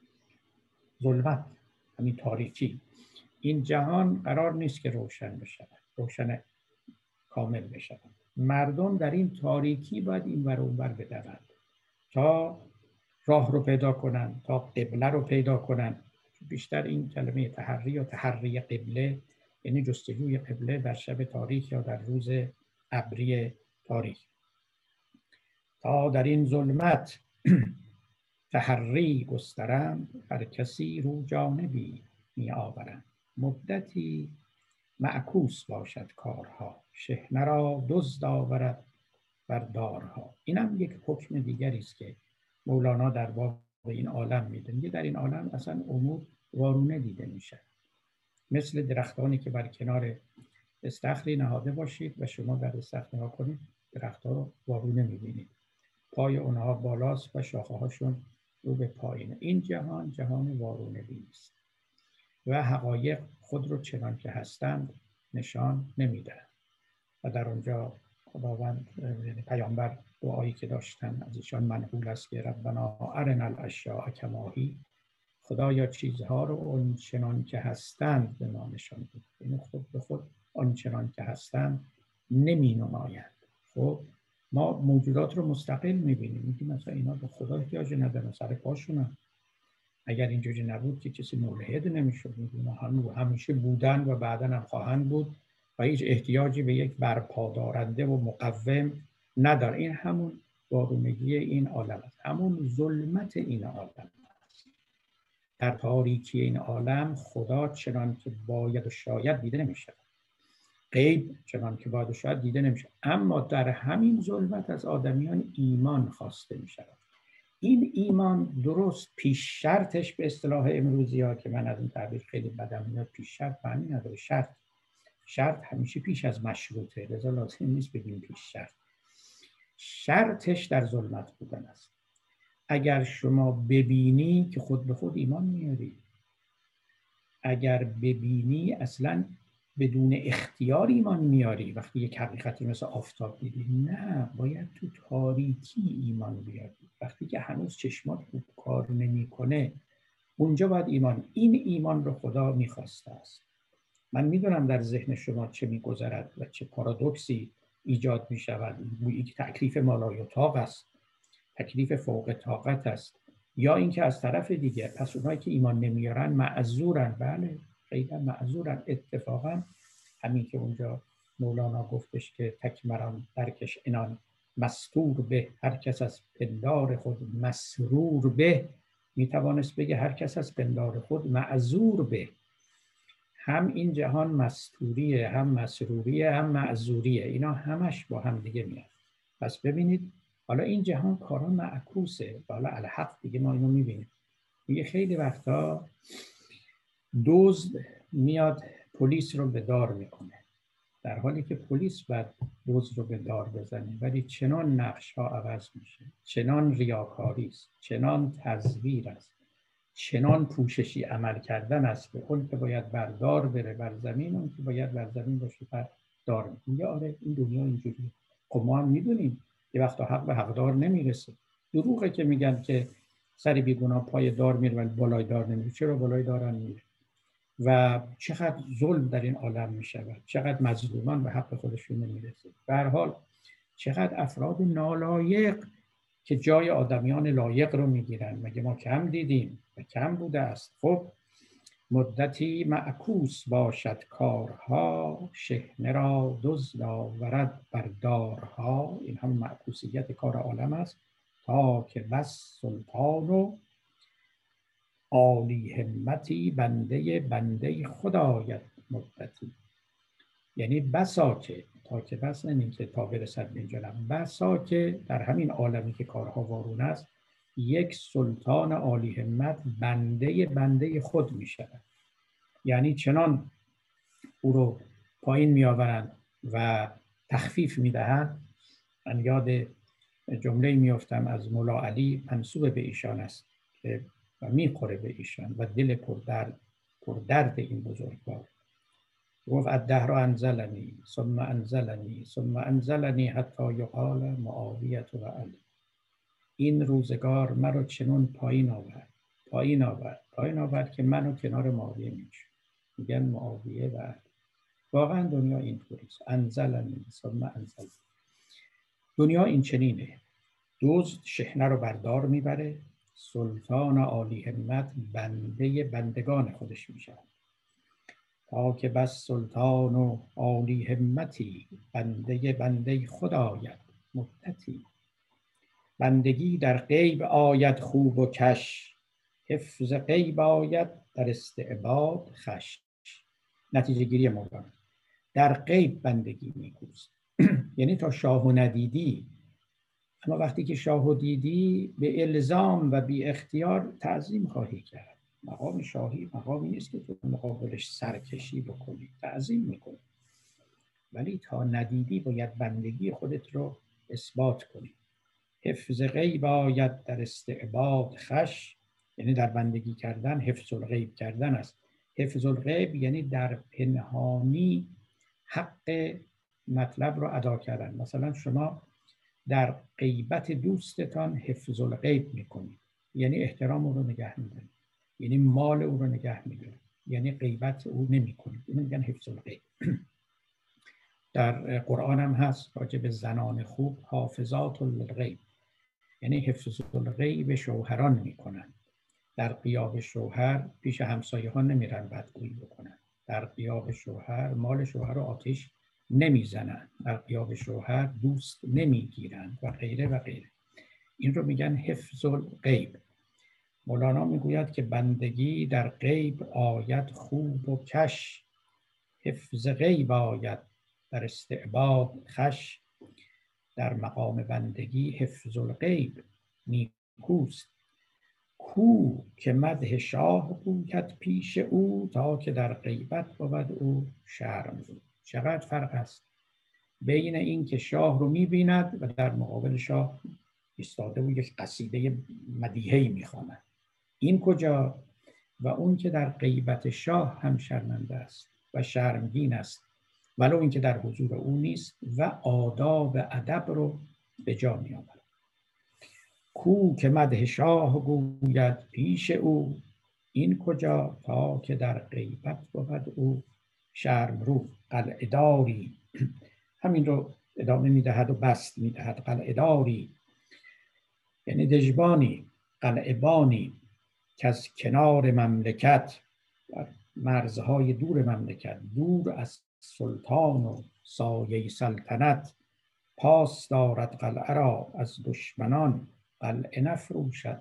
ظلمت، همین تاریکی. این جهان قرار نیست که روشن بشه، روشن کامل بشه. مردم در این تاریکی باید این ور اون ور بدوند تا راه رو پیدا کنن، تا قبله رو پیدا کنن. بیشتر این کلمه تحری یا تحری قبله یعنی جستجوی قبله در شب تاریک یا در روز ابری تاریک. تا در این ظلمت تحری گسترم، هر کسی رو جانبی می آورم. مدتی معکوس باشد کارها، شحنه را دزد آورد بر دارها. اینم یک حکم دیگری است که مولانا در باب این عالم میده. میگه در این عالم اصلا امور وارونه دیده میشه، مثل درختانی که بر کنار استخری نهاده باشید و شما در استخر نگاه کنید، درختها رو وارونه میبینید، پای اونها بالاست و شاخه هاشون رو به پایینه. این جهان جهان وارونه بینی است و حقایق خود رو چنان که هستند نشان نمیدهند. و در اونجا خداوند، یعنی پیامبر، دعایی که داشتن از ایشان منقول است که ربنا ارنا الاشیاء کما هی، خدایا چیزها رو اون چنان که هستند به ما نشان بده. این خود به خود آن چنان که هستند نمی نمایند. خب ما موجودات رو مستقل میبینیم، میگیم مثلا اینا به خدا احتیاج ندارن، سر پاشونن. اگر اینجوری نبود که کسی ملحد نمیشد، میگیم همیشه بودن و بعدا هم خواهند بود و هیچ احتیاجی به یک برپادارنده و مقوم نداره. این همون وارونگی این عالم است، همون ظلمت این عالم است. در تاریکی این عالم خدا چنان که باید و شاید دیده نمیشه، غیب چنان که باید و شاید دیده نمیشه، اما در همین ظلمت از آدمیان ایمان خواسته میشه. این ایمان درست پیش شرطش به اصطلاح امروزی ها که من از این تعبیر خیلی بدم میاد، پیش شرط معنی نداره. شرط شرط همیشه پیش از مشروطه، لذا لازم نیست بگیم پیش شرط. شرطش در ظلمت بودن است. اگر شما ببینی که خود به خود ایمان میاری، اگر ببینی اصلا بدون اختیار ایمان میاری. وقتی یک حقیقتی مثل آفتاب دیدی، نه، باید تو تاریکی ایمان بیاری. وقتی که هنوز چشمات خوب کار نمیکنه، اونجا باید ایمان. این ایمان رو خدا میخواسته است. من میدونم در ذهن شما چه میگذرد و چه پارادوکسی ایجاد میشود. گویی که تکلیف مالایطاق است، تکلیف فوق طاقت است، یا اینکه از طرف دیگه پس اونایی که ایمان نمیارن معذورن. بله، خیلی معذورن. اتفاقا همین که اونجا مولانا گفتش که تکمران درکش انان مستور به، هر کس از پندار خود مسرور به، می توانست بگه هر کس از پندار خود معذور به. هم این جهان مستوریه، هم مسروریه، هم معذوریه، اینا همش با هم دیگه میاد. پس ببینید حالا این جهان کارا معکوسه. حالا الحق دیگه ما اینو میبینیم. میگه خیلی وقتا دزد میاد پلیس رو به دار میکنه، در حالی که پلیس باید دزد رو به دار بزنه، ولی چنان نقش ها عوض میشه، چنان ریاکاری است، چنان تزویر است، چنان پوششی عمل کردن است به اون که باید بردار بره بر زمین، اون که باید بر زمین باشه بر دار. میگه آره این دنیا اینجوریه. خب ما هم میدونیم یه وقتا حق به حقدار نمیرسه. دروغه که میگن که سر بیگناه پای دار میره ولی بالای دار نمیره. چرا بالای دار میره؟ و چقدر ظلم در این عالم میشود، چقدر مظلومان به حق خودشون نمیرسه. به هر حال چقدر افراد نالایق که جای آدمیان لایق رو میگیرن. مگه ما کم دیدیم؟ و کم بوده است. خب مدتی معکوس باشد کارها، شحنه را دزد آورد بر دارها. این هم معکوسیت کار عالم است. تا که بس سلطان و عالی همتی، بنده بنده خدایت مدتی. یعنی بسا که، تا که بس نمیم که تا برسد به اینجا، بسا که در همین عالمی که کارها وارون است، یک سلطان عالی همت بنده بنده خود می شود. یعنی چنان او رو پایین می آورند و تخفیف می دهند. من یاد جمله می افتم از مولا علی، منسوب به ایشان است که و می خوره به ایشان و دل پردرد پردرد این بزرگوار. گفت الدهر انزلنی ثم انزلنی ثم انزلنی حتی یقال معاویة و علی. این روزگار مرا چنون پایین آورد پایین آورد پایین آورد که منو کنار معاویه میشه، میگن معاویه و علی. واقعا دنیا اینطوری است. انزلنی ثم انزلنی. دنیا این چنینه. دزد شحنه رو بردار میبره، سلطان عالی همت بنده بندگان خودش میشه. تا که بس سلطان و عالی همتی، بنده بنده خدایت مدتی. بندگی در غیب آید خوب و کش، حفظ غیب آید در استعباد خش. نتیجه گیری مولانا. در غیب بندگی نیکوست. یعنی تا شاهو ندیدی، اما وقتی که شاهو دیدی به الزام و بی اختیار تعظیم خواهی کرد. مقام شاهی مقامی نیست که تو مقابلش سرکشی بکنی، تعظیم میکنی. ولی تا ندیدی باید بندگی خودت رو اثبات کنی. حفظ غیب آید در استعباد خش. یعنی در بندگی کردن حفظ الغیب کردن است. حفظ الغیب یعنی در پنهانی حق مطلب رو ادا کردن. مثلا شما در غیبت دوستتان حفظ الغیب میکنید، یعنی احترام او رو نگه میدارید، یعنی مال او رو نگه میدارید، یعنی غیبت او نمیکنید. اینو میگن حفظ الغیب. در قرآن هم هست راجع به زنان خوب حافظات للغیب، یعنی حفظ الغیب شوهران میکنن. در غیاب شوهر پیش همسایه ها نمیرن بدگویی بکنن. در غیاب شوهر مال شوهر رو آتش نمیزنن. در غیاب شوهر دوست نمیگیرن و غیره و غیره. این رو میگن حفظ الغیب. مولانا میگوید که بندگی در غیب آید خوب و کش، حفظ غیب آید در استعباد خش. در مقام بندگی حفظ الغیب نیکوست. کو که مدح شاه گوید پیش او، تا که در غیبت بود او شرم زود. چقدر فرق است بین این که شاه رو میبیند و در مقابل شاه ایستاده و یک قصیده مدیحه‌ای میخواند. این کجا؟ و اون که در غیبت شاه هم شرمنده است و شرمگین است، ولو این که در حضور او نیست و آداب ادب رو به جا می آورد. کو که مدح شاه گوید پیش او، این کجا؟ تا که در غیبت بود او شرم رو. قلعه داری، همین رو ادامه میدهد و بست میدهد. قلعه داری یعنی دژبانی، قلعه بانی، که از کنار مملکت، مرزهای دور مملکت، دور از سلطان و سایه سلطنت، پاس دارد قلعه را از دشمنان، قلعه نفروشد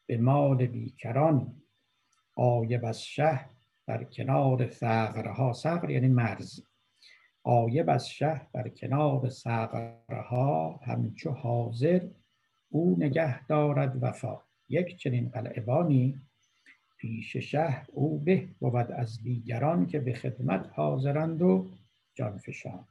به مال بیکران، غایب از شه در کنار ثغرها. ثغر یعنی مرز. غایب از شه در کنار ثغرها، همچو حاضر او نگه دارد وفا. یک چنین قلعه‌بانی پیش شه او به بود از دیگران، که به خدمت حاضرند و جانفشان.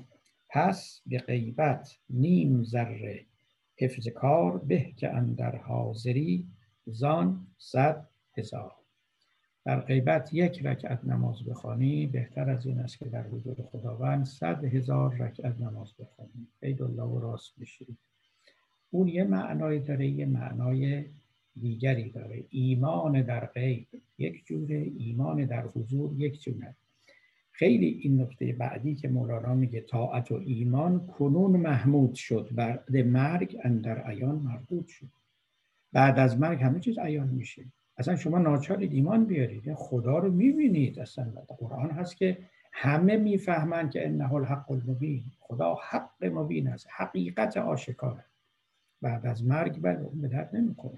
پس به غیبت نیم ذره حفظ کار، به که اندر حاضری زان صد هزار. در غیبت یک رکعت نماز بخوانی بهتر از این است که در حضور خداوند صد هزار رکعت نماز بخوانی. عید الله و راست بشید. اون یه معنای داره، یه معنای دیگری داره. ایمان در غیب یک جوره، ایمان در حضور یک جوره. خیلی این نکته بعدی که مولانا میگه طاعت و ایمان کنون محمود شد، بعد مرگ اندر عیان مردود شد. بعد از مرگ همه چیز عیان میشه. اصلا شما ناچارید ایمان بیارید، خدا رو میبینید. اصلا قرآن هست که همه میفهمند که انه الحق المبین، خدا حق مبین است، حقیقت آشکاره. بعد از مرگ بله اون به درد نمیکنه.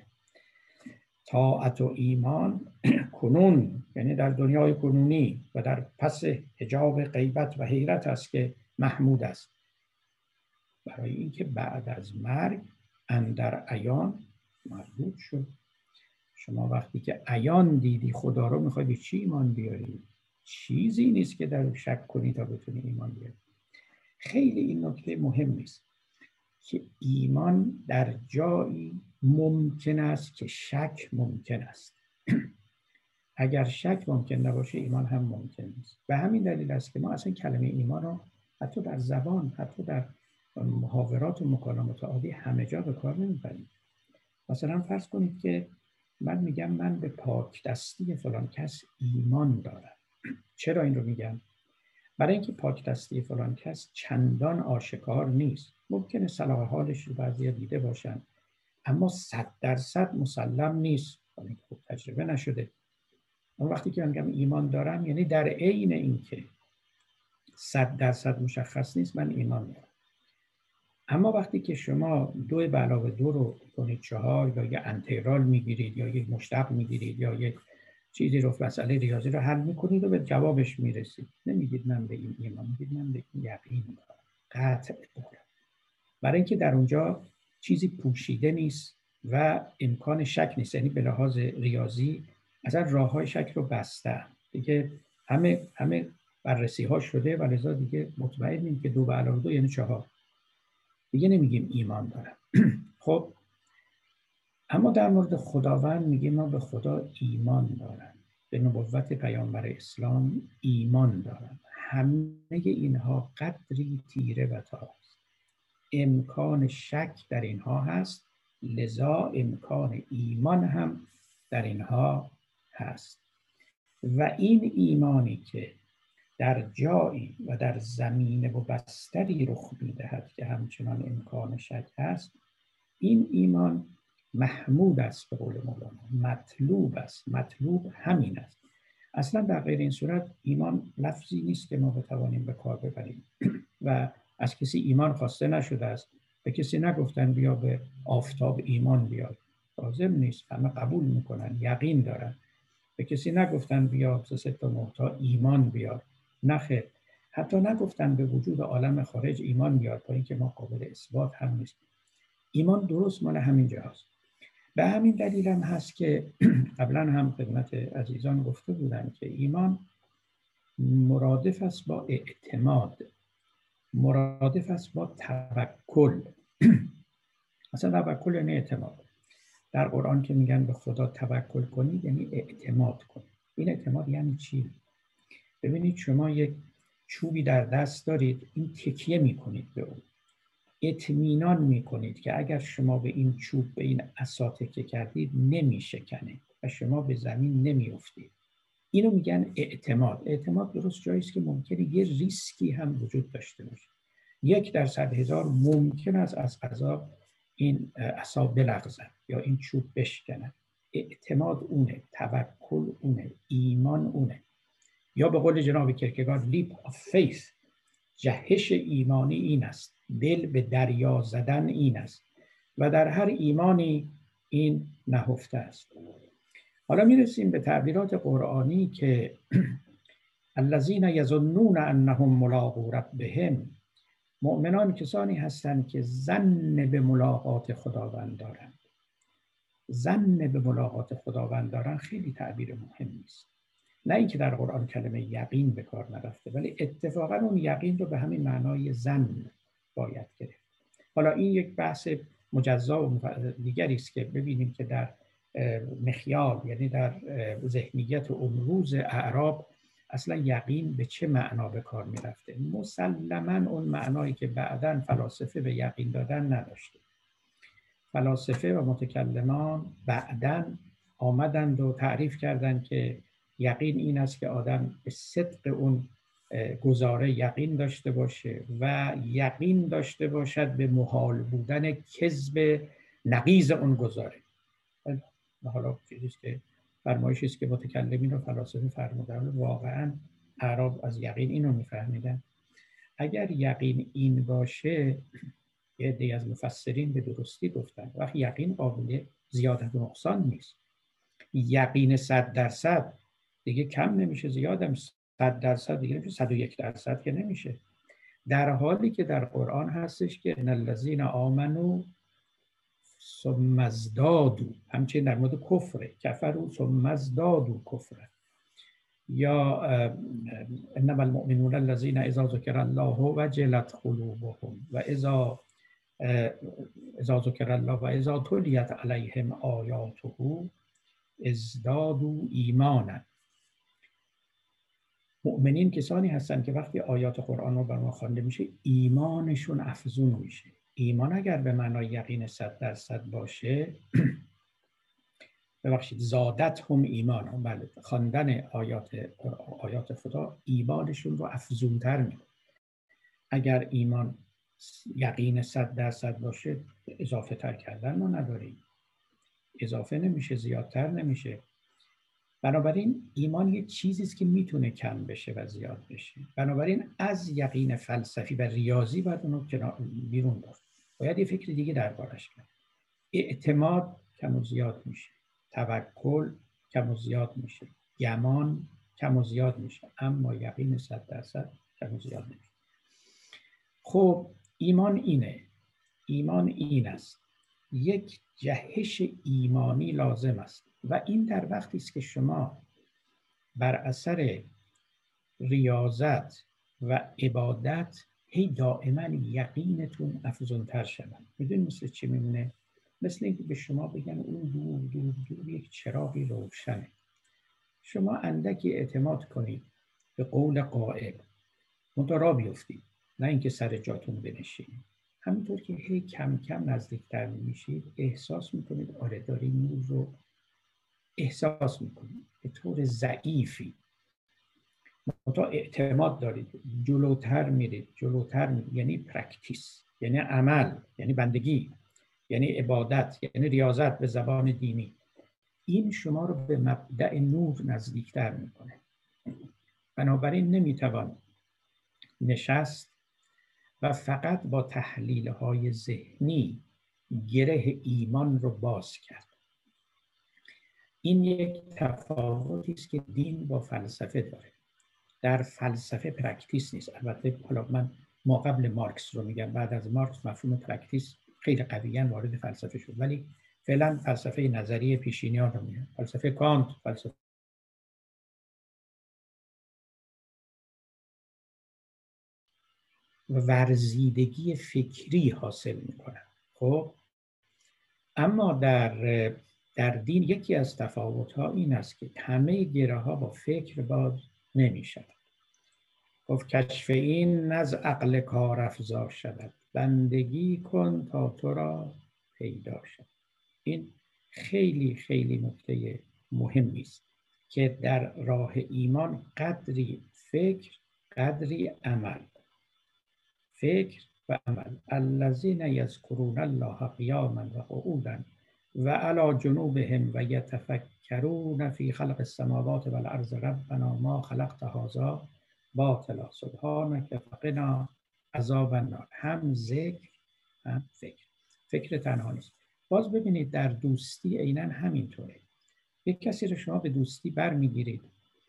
طاعت و ایمان کنون یعنی در دنیای کنونی و در پس حجاب غیبت و حیرت است که محمود است، برای اینکه بعد از مرگ اندر عیان مردود شد. شما وقتی که عیان دیدی خدا رو میخوای به چی ایمان بیاری؟ چیزی نیست که در شک کنی تا بتونی ایمان بیاری. خیلی این نکته مهم نیست که ایمان در جایی ممکن است که شک ممکن است. اگر شک ممکن نباشه ایمان هم ممکن نیست. به همین دلیل است که ما اصلا کلمه ایمان رو حتی در زبان، حتی در محاورات و مکالمات عادی همه جا به کار نمیبریم. مثلا فرض کنید که من میگم من به پاک دستی فلان کس ایمان دارم. چرا این رو میگم؟ برای اینکه پاک دستی فلان کس چندان آشکار نیست. ممکنه صلاح حالش رو بعضی دیده باشن، اما صد درصد مسلم نیست، برای اینکه خوب تجربه نشده. اون وقتی که من میگم ایمان دارم یعنی در عین اینکه صد درصد مشخص نیست من ایمان دارم. اما وقتی که شما دو به علاوه دو رو کنید چهار، یا یک انتگرال میگیرید یا یک مشتق میگیرید یا یک چیزی رو، مسئله ریاضی رو حل میکنید و به جوابش میرسید، نمیگید من به این ایمان، میگید من به این یقین دارم، قطع دارم. برای اینکه در اونجا چیزی پوشیده نیست و امکان شک نیست. یعنی به لحاظ ریاضی اصلا راههای شک رو بسته دیگه، همه همه بررسی ها شده و لذا دیگه مطمئنیم که دو به علاوه دو یعنی چهار، دیگه نمیگیم ایمان دارم. خب اما در مورد خداوند میگیم ما به خدا ایمان دارم، به نبوت پیامبر اسلام ایمان دارم. همه اینها قدری تیره و تاراست. امکان شک در اینها هست، لذا امکان ایمان هم در اینها هست. و این ایمانی که در جایی و در زمینه و بستری رخ میدهد که همچنان امکان شک هست، این ایمان محمود است، به قول مولانا مطلوب است. مطلوب همین است. اصلا در غیر این صورت ایمان لفظی نیست که ما بتوانیم به کار ببریم و از کسی ایمان خواسته نشده است. به کسی نگفتن بیا به آفتاب ایمان بیار، لازم نیست، همه قبول میکنن، یقین دارن. به کسی نگفتن بیا سه تا نقطه ایمان بیار، نخیر. حتی نگفتن به وجود عالم خارج ایمان بیار، تا اینکه ما قابل اثبات هم نیست. ایمان درست مال همین جاست. به همین دلیل هم هست که قبلا هم خدمت عزیزان گفته بودن که ایمان مرادف است با اعتماد، مرادف است با توکل. اصلا توکل یعنی اعتماد. در قرآن که میگن به خدا توکل کنید یعنی اعتماد کنید. این اعتماد یعنی چی؟ ببینید شما یک چوبی در دست دارید، این تکیه میکنید به اون، اطمینان میکنید که اگر شما به این چوب، به این عصا تکیه کردید نمیشکنه و شما به زمین نمیافتید. اینو میگن اعتماد. اعتماد درست جایی است که ممکنه یه ریسکی هم وجود داشته باشه. یک در صد هزار ممکن است از قضا این عصا بلغزد یا این چوب بشکنه. اعتماد اونه، توکل اونه، ایمان اونه. یا به قول جناب کرکگارد لیپ آف فیث، جهش ایمانی این است، دل به دریا زدن این است. و در هر ایمانی این نهفته است. حالا میرسیم به تعبیرات قرآنی که الذین یظنون انهم ملاقو ربهم، مؤمنان کسانی هستند که ظن به ملاقات خداوند دارند. ظن به ملاقات خداوند دارن خیلی تعبیر مهمی است. نه اینکه در قرآن کلمه یقین به کار نرفته، ولی اتفاقا اون یقین رو به همین معنای ظن باید گرفت. حالا این یک بحث مجزا و دیگری است که ببینیم که در مخیال، یعنی در ذهنیت امروز اعراب، اصلا یقین به چه معنا به کار می رفته. مسلماً اون معنایی که بعداً فلاسفه به یقین دادن نداشته. فلاسفه و متکلمان بعداً آمدند و تعریف کردند که یقین این است که آدم به صدق اون گزاره یقین داشته باشه و یقین داشته باشد به محال بودن کذب نقیض اون گزاره. حالا چیزیست که فرمایشی است که متکلمین و فلاسفه فرمودن. واقعا اعراب از یقین اینو میفهمیدن. اگر یقین این باشه، یه عده از مفسرین به درستی گفتن وقتی یقین قابل زیادت و نقصان نیست. یقین صد درصد دیگه کم نمیشه، زیادم صد درصد دیگه نمیشه، صد و یک درصد که نمیشه. در حالی که در قرآن هستش که ان الذین آمنوا ثم ازدادوا، همچنین در مورد کفر، کفروا ثم ازدادوا کفر، یا انما المؤمنون الذین اذا ذکر الله وجلت قلوبهم و اذا اذا ذکر الله و اذا تلیت علیهم آیاته ازدادوا ایمانا. مؤمنین کسانی هستند که وقتی آیات قرآن رو بر ما خوانده میشه ایمانشون افزون میشه. ایمان اگر به معنای یقین صد درصد باشه، ببخشید زادت هم ایمان هم، بله، خواندن آیات آیات خدا ایمانشون رو افزونتر میکنه. اگر ایمان یقین صد درصد باشه اضافه تر کردن ما نداریم، اضافه نمیشه، زیادتر نمیشه. بنابراین ایمان یه چیزی است که میتونه کم بشه و زیاد بشه. بنابراین از یقین فلسفی و ریاضی باید اونو بیرون برد. باید یه فکر دیگه دربارش کرد. اعتماد کم و زیاد میشه، توکل کم و زیاد میشه، گمان کم و زیاد میشه، اما یقین صد درصد کم و زیاد نمیشه. خب ایمان اینه، ایمان این است، یک جهش ایمانی لازم است و این در وقتی است که شما بر اثر ریاضت و عبادت هی دائما یقینتون افزونتر شود. میدونید مثل چی میمونه؟ مثل اینکه به شما بگن اون دور دور دور یک چراغی روشنه. شما اندکی اعتماد کنید به قول قائل، منتها راه بیفتید، نه اینکه سر جاتون بنشینید. همینطور که هی کم کم نزدیکتر میشید احساس میکنید آره دارید نور رو احساس میکنید به طور ضعیفی، منتها اعتماد دارید، جلوتر میرید جلوتر میرید. یعنی پرکتیس، یعنی عمل، یعنی بندگی، یعنی عبادت، یعنی ریاضت به زبان دینی. این شما رو به مبدأ نور نزدیکتر میکنه. بنابراین نمیتوان نشست و فقط با تحلیل‌های ذهنی گره ایمان رو باز کرد. این یک تفاوتی است که دین با فلسفه داره. در فلسفه پرکتیس نیست. البته حالا من ما قبل مارکس رو میگم، بعد از مارکس مفهوم پرکتیس خیلی قویاً وارد فلسفه شد، ولی فعلا فلسفه نظریه پیشینیان رو میگم. فلسفه کانت، فلسفه ورزیدگی فکری حاصل میکنن. خب اما در در دین یکی از تفاوت‌ها این است که همه گره‌ها با فکر باز نمی‌شود. گفت کشف این از عقل کار افزا شود، بندگی کن تا تو را پیدا شد. این خیلی خیلی نکته مهمی است که در راه ایمان قدری فکر قدری عمل، فکر و عمل. الذین یذکرون الله قیاما و قعودا و علی جنوبهم و یتفکرون فی خلق السماوات والارض ربنا ما خلقت هذا باطلا سبحانک فقنا عذاب النار. هم ذکر هم فکر. فکر تنها نیست. باز ببینید در دوستی عیناً همینطوره. یک کسی رو شما به دوستی برمیگیرید،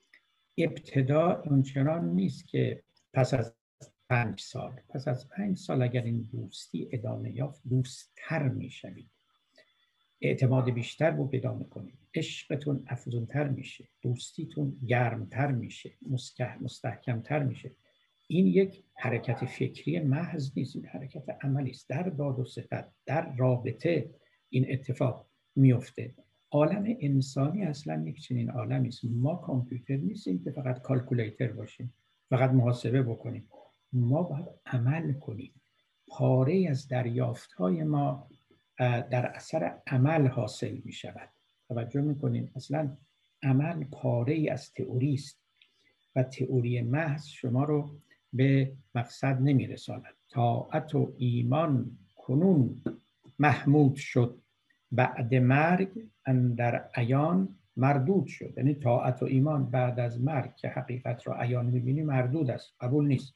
ابتدا اونچنان نیست که پس از پنج سال پس از پنج سال اگر این دوستی ادامه یافت دوستتر میشوید، اعتماد بیشتر رو پیدا میکنید، عشقتون افزونتر میشه، دوستیتون گرمتر میشه، مستحکمتر میشه. این یک حرکت فکری محض نیست، این حرکت عملی است. در داد و ستد، در رابطه این اتفاق میفته. عالم انسانی اصلا یک چنین عالمی است. ما کامپیوتر نیستیم که فقط کالکولیتر باشیم، فقط محاسبه بکنیم. ما باید عمل کنیم. پاره از دریافت‌های ما در اثر عمل حاصل می شود. توجه میکنیم اصلا عمل پاره از تئوری است و تئوری محض شما رو به مقصد نمی رساند. طاعت و ایمان کنون محمود شد، بعد مرگ اندر عیان مردود شد. یعنی طاعت و ایمان بعد از مرگ که حقیقت را عیان میبینی مردود است، قبول نیست.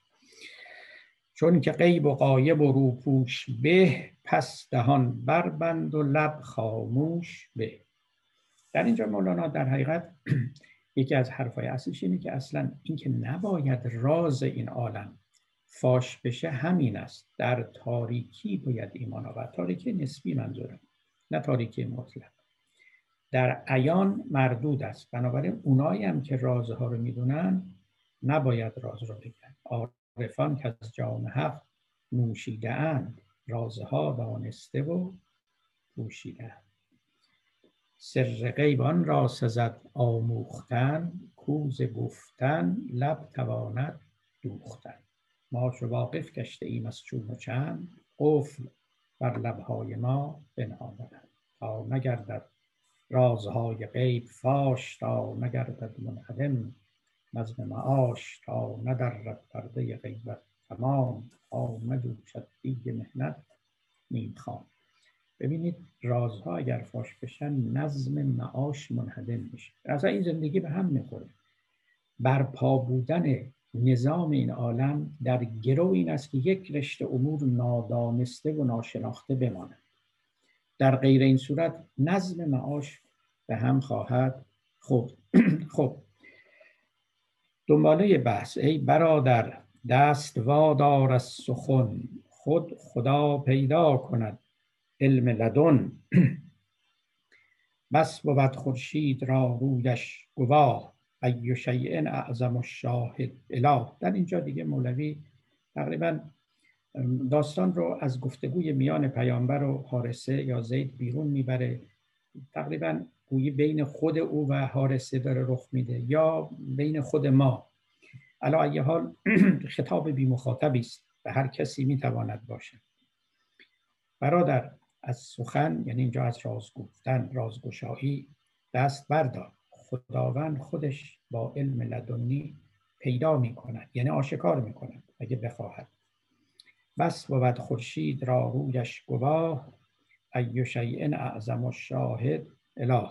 چون که غیب و غایب و روپوش به، پس دهان بربند و لب خاموش به. در اینجا مولانا در حقیقت یکی از حرفای اصلیش اینه که اصلا اینکه نباید راز این عالم فاش بشه همین است. در تاریکی باید ایمان آورد. تاریکی نسبی منظورم، نه تاریکی مطلق. در عیان مردود است. بنابراین اونایی هم که رازها رو میدونن نباید راز رو بگن. عارفان که از جام حق نوشیده اند، رازها دانسته و پوشیده اند. سر غیبان را سزد آموختن، کوز گفتن لب تواند دوختن. ما چو واقف گشته ایم از چون و چند، قفل بر لبهای ما بنهادند. تا نگردد رازهای غیب فاش، تا نگردد منهدم نظم معاش، تا ندرد پرده غیبت تمام، تا ندوشد دیگ محنت نیم خام. ببینید رازها اگر فاش بشن نظم معاش منهدم میشه. اصلا این زندگی به هم میخوره. برپا بودن نظام این عالم در گرو این است که یک رشته امور نادانسته و ناشناخته بماند. در غیر این صورت نظم معاش به هم خواهد خورد. خب دنباله بحث: ای برادر دست وادار از سخن، خود خدا پیدا کند علم لدن. بس بود خورشید را رویش گواه، ای شیء اعظم الشاهد اله. در اینجا دیگه مولوی تقریبا داستان رو از گفتگوی میان پیامبر و حارثه یا زید بیرون میبره. تقریبا گویی بین خود او و حارثه داره رخ میده یا بین خود ما. علی ای حال خطاب بی مخاطبی است، به هر کسی میتواند باشه. برادر از سخن، یعنی اینجا از راز گفتن، رازگشایی دست بردار. خداوند خودش با علم لدنی پیدا می کند، یعنی آشکار می کند اگه بخواهد. بس بود خورشید را رویش گواه، ای شیء اعظم الشاهد اله.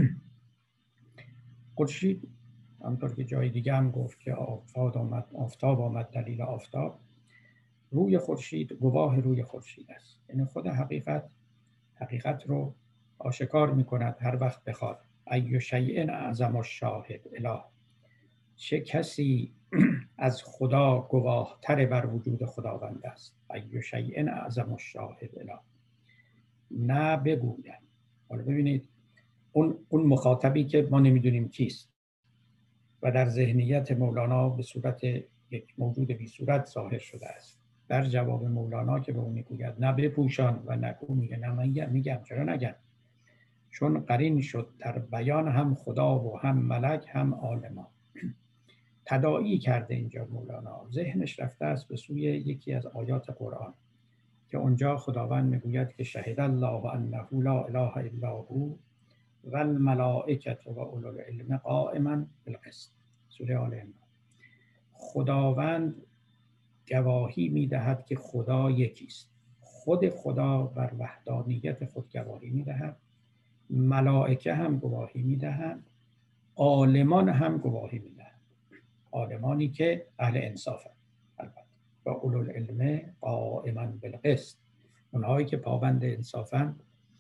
خورشید همطور که جای دیگه هم گفت که آفتاب آمد آفتاب آمد دلیل آفتاب، روی خورشید گواه روی خورشید است. یعنی خود حقیقت حقیقت رو آشکار می کند هر وقت بخواد. ای شیء اعظم الشاهد اله. چه کسی از خدا گواه تر بر وجود خداوند است. ای شیء اعظم الشاهد اله. نه بگوید. حالا ببینید اون اون مخاطبی که ما نمیدونیم کیست و در ذهنیت مولانا به صورت یک موجود بی صورت ظاهر شده است. در جواب مولانا که به اون میگوید نه بپوشان و نگو، میگه نه من میگم. چرا نگم؟ چون قرین شد در بیان هم خدا و هم ملک هم عالما. تداعی کرده اینجا مولانا، ذهنش رفته است به سوی یکی از آیات قرآن که اونجا خداوند میگوید که شهد الله انه لا اله الا هو و الملائکه و اولو العلم قائما بالقسط. سوره آل عمران. خداوند گواهی میدهد که خدا یکیست. خود خدا بر وحدانیت خود گواهی میدهد، ملائکه هم گواهی میدهند، عالمان هم گواهی میدهند. عالمانی که اهل انصافند البته، و اولو العلم قائما بالقسط، اونهایی که پابند انصافند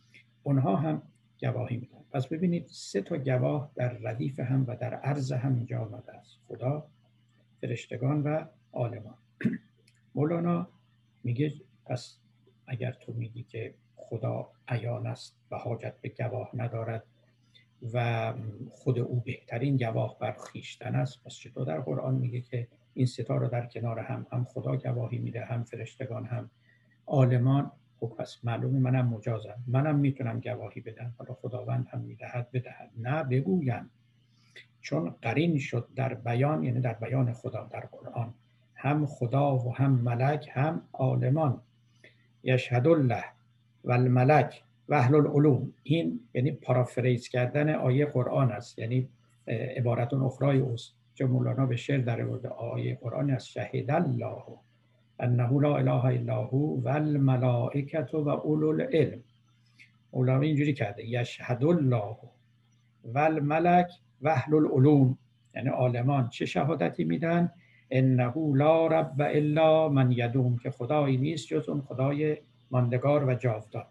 اونها هم گواهی میدن. پس ببینید سه تا گواه در ردیف هم و در عرض هم اینجا آمده است: خدا، فرشتگان و عالمان. مولانا میگه پس اگر تو میگی که خدا عیان است و حاجت به گواه ندارد و خود او بهترین گواه بر خویشتن است، پس چطور در قرآن میگه که این ستا رو در کنار هم هم خدا گواهی میده، هم فرشتگان، هم عالمان؟ خب پس معلومه منم مجازم، منم میتونم گواهی بدم، حالا خداوند هم میدهد بدهد. نه، بگویم، چون قرین شد در بیان، یعنی در بیان خدا در قرآن، هم خدا و هم ملک هم عالمان. یشهد الله و الملک و اهل العلوم. این یعنی پارافریز کردن آیه قرآن است، یعنی عبارت اخرای اوست. چون مولانا به شعر در آورده آیه قرآن است: شهد الله انه لا اله الا هو و الملائکه و اولو العلم. مولانا اینجوری کرده: یشهد الله و الملک و اهل العلوم، یعنی عالمان چه شهادتی میدن؟ انه لا رب الا من یدوم، که خدایی نیست جز اون خدای ماندگار و جاودان.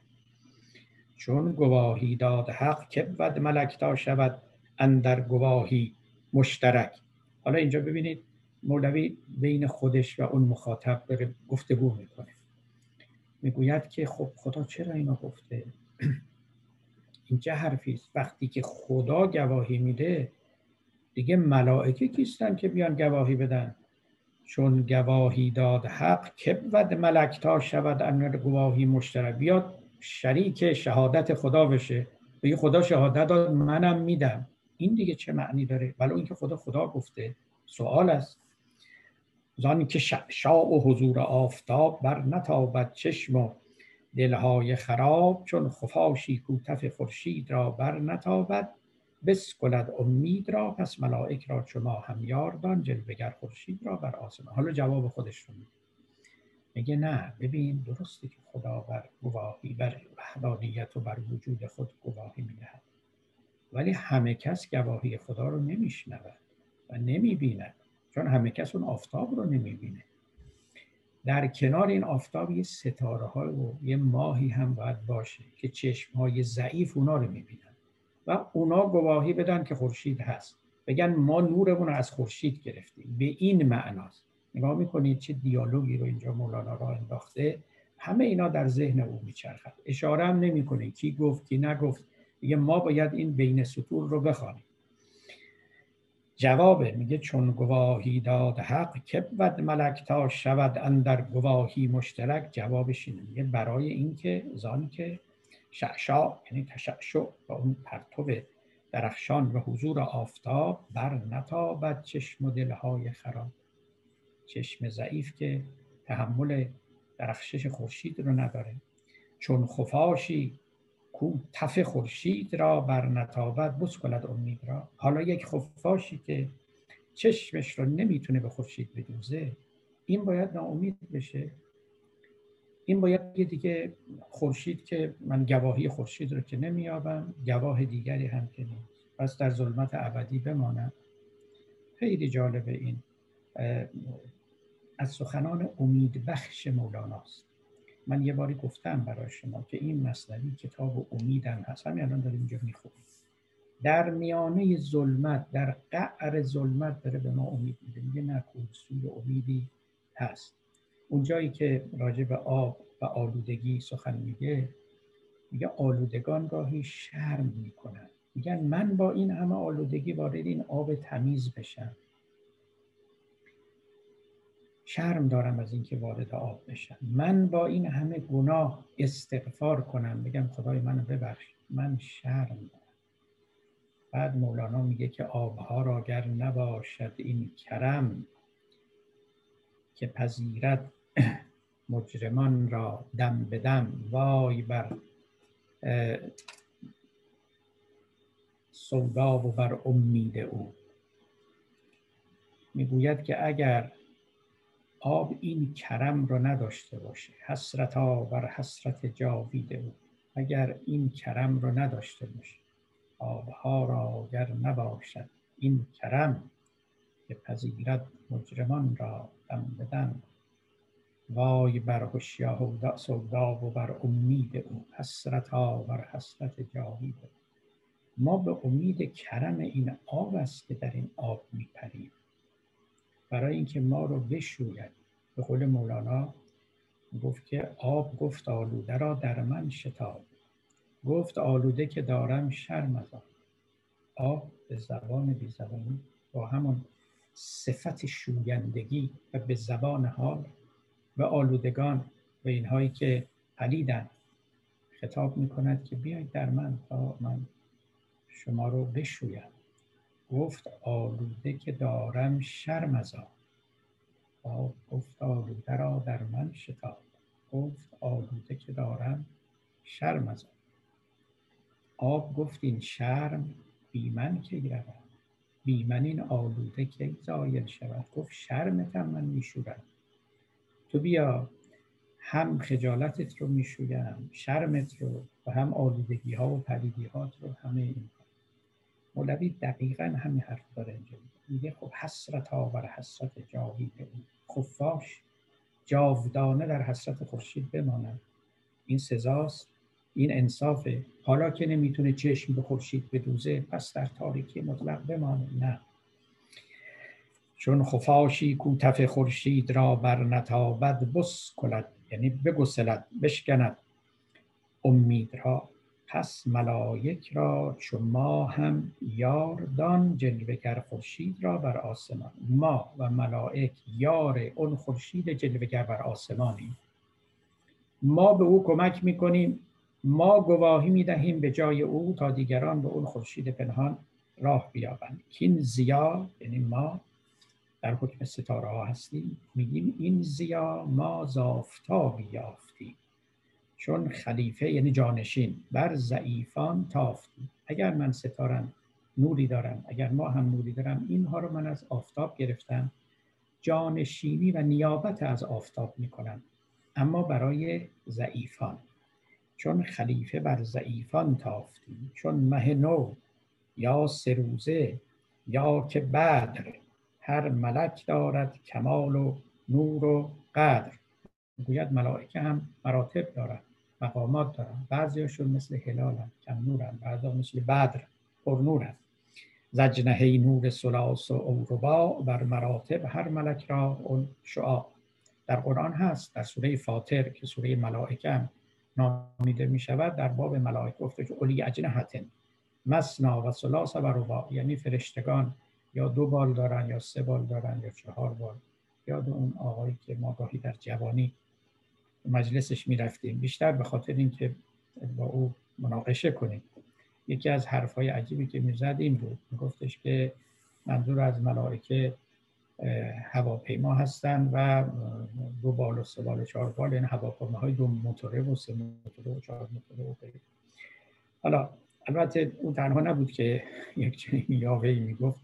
چون گواهی داد حق که بود ملک تا شود اندر گواهی مشترک. حالا اینجا ببینید مولوی بین خودش و اون مخاطب داره گفتگو میکنه. میگوید که خب خدا چرا اینو گفته؟ این چه حرفی است؟ وقتی که خدا گواهی میده، دیگه ملائکه کیستن که بیان گواهی بدن؟ چون گواهی داد حق که بود ملک تا شود اندر گواهی مشترک. بیاد شریک شهادت خدا بشه، بگه خدا شهادت داد منم میدم. این دیگه چه معنی داره؟ ولو اینکه خدا خدا گفته. سوال است: زانی که شعشاع و حضور آفتاب بر نتابد چشم و دلهای خراب، چون خفاشی کوتف خورشید را بر نتابد بسکلد امید را، پس ملائک را چما هم یاردان جلوگر خورشید را بر آسمان. حالا جواب خودش رو میده، میگه نه، ببین درسته که خدا بر گواهی بر وحدانیت و بر وجود خود گواهی میدهد، ولی همه کس گواهی خدا رو نمیشنود و نمیبیند، چون همه کس اون آفتاب رو نمیبینه. در کنار این آفتاب یه ستاره ها و یه ماهی هم باید باشه که چشم های ضعیف اونا رو میبینن و اونا گواهی بدن که خورشید هست، بگن ما نورمون رو از خورشید گرفتیم. به این معناست. نگاه میکنید چه دیالوگی رو اینجا مولانا راه انداخته. همه اینا در ذهن او میچرخد. اشاره هم نمیکنه کی گفت کی نگفت، میگه ما باید این بین سطور رو بخوانیم. جوابه، میگه چون گواهی داد حق که بود ملک تا شود اندر گواهی مشترک. جوابش اینه، میگه برای اینکه زانی که شعشاع یعنی تشعشع و اون پرتو درخشان و حضور آفتاب بر نتابد چشم و دلهای خراب. چشم ضعیف که تحمل درخشش خورشید رو نداره. چون خفاشی کو تف خورشید را بر نتابد بسکلد امید را. حالا یک خفاشی که چشمش رو نمیتونه به خورشید بدوزه، این باید ناامید بشه؟ این باید دیگه خورشید که من گواهی خورشید رو که نمیابم، گواه دیگری هم که نیست، پس در ظلمت ابدی بمانم. خیلی جالبه این، از سخنان امید بخش مولاناست. من یه باری گفتم برای شما که این مثنوی کتاب امیدم هست، همین الان داریم اینجا میخونیم. در میانه ظلمت، در قعر ظلمت داره به ما امید میده، میگه نه، سوی امیدی هست. اون جایی که راجع به آب و آلودگی سخن میگه، میگه آلودگان گاهی شرم میکنن، میگن من با این همه آلودگی وارد این آب تمیز بشم، شرم دارم از اینکه وارد آب بشم. من با این همه گناه استغفار کنم، بگم خدای منو ببخش، من شرم دارم. بعد مولانا میگه که آبها را گر نباشد این کرم، که پذیرد مجرمان را دم به دم. وای بر سودا و بر امید او. میگوید که اگر آب این کرم رو نداشته باشه، حسرتا بر حسرت جاوید او، اگر این کرم رو نداشته باشه، آبها را گر نباشد این کرم، که پذیرد مجرمان را دم به دم. وای بر هوشیار سودا و بر امید او، حسرتا بر حسرت جاوید او. ما به امید کرم این آب است که در این آب میپریم، برای اینکه ما رو بشوید. به قول مولانا گفت که آب گفت آلوده را در من شتاب، گفت آلوده که دارم شرم از آب. آب به زبان بی زبانی با همون صفت شویندگی و به زبان حال و آلودگان و اینهایی که پلیدن خطاب میکند که بیایید در من تا من شما رو بشویم. گفت آلوده که دارم شرم از آب. آب گفت آلوده را در من شتاب، گفت آلوده که دارم شرم از آب. آب گفت این شرم بی من کی رود، بی من این آلوده کی زایل شود. گفت شرمتم من میشورم، تو بیا هم خجالتت رو میشویم، شرمت رو و هم آلودگی ها و پلیدی هات رو، همه این. مولوی دقیقاً همین حرف داره اینجا میگه. خب حسرت آور حسرت جاوید او، خفاش جاودانه در حسرت خورشید بمانند. این سزاست، این انصافه. حالا که نمیتونه چشم به خورشید بدوزه پس در تاریکی مطلق بمانه؟ نه. چون خفاشی کو تف خورشید را بر نتابد بس کند، یعنی بگسلد بشکند امید را. پس ملائک را چو ما هم یار دان، جلوه گر خورشید را بر آسمان. ما و ملائک یار اون خورشید جلوه گر بر آسمانیم. ما به او کمک میکنیم، ما گواهی میدهیم به جای او تا دیگران به اون خورشید پنهان راه بیابند. که این ضیا، یعنی ما در حکم ستاره ها هستیم، میگیم این ضیا ما ز آفتابی یافتیم، چون خلیفه یعنی جانشین بر ضعیفان تافتیم. اگر من ستارم نوری دارم، اگر ما هم نوری دارم، اینها رو من از آفتاب گرفتم، جانشینی و نیابت از آفتاب میکنم، اما برای ضعیفان. چون خلیفه بر ضعیفان تافتیم، چون مه نو یا سه روزه یا که بدر، هر ملک دارد کمال و نور و قدر. گوید ملائکه هم مراتب دارن، مقامات دارن. بعضیاشون مثل هلالن، کم نورن، بعضا مثل بدر، پر نورن. زجنهی نور سلاس و اوربا، بر مراتب هر ملک را اون شعاع. در قرآن هست، در سوره فاطر که سوره ملائکه هم نامیده می شود، در باب ملائکه گفته که اولی اجنحة مثنی و ثلاث و رباع، یعنی فرشتگان یا دو بال دارن یا سه بال دارن یا چهار بال. یاد اون آقایی که ما گاهی در جوانی مجلسش می رفتیم، بیشتر به خاطر اینکه با او مناقشه کنیم، یکی از حرفهای عجیبی که می زد این بود، می گفتش که منظور از ملائکه هواپیما هستن و دو بال و سه بال و چهار بال، یعنی هواپیماهای دو موتوره و سه موتوره و چهار موتوره و غیره. حالا البته اون تنها نبود که یک چنین یاوه‌ای می گفت.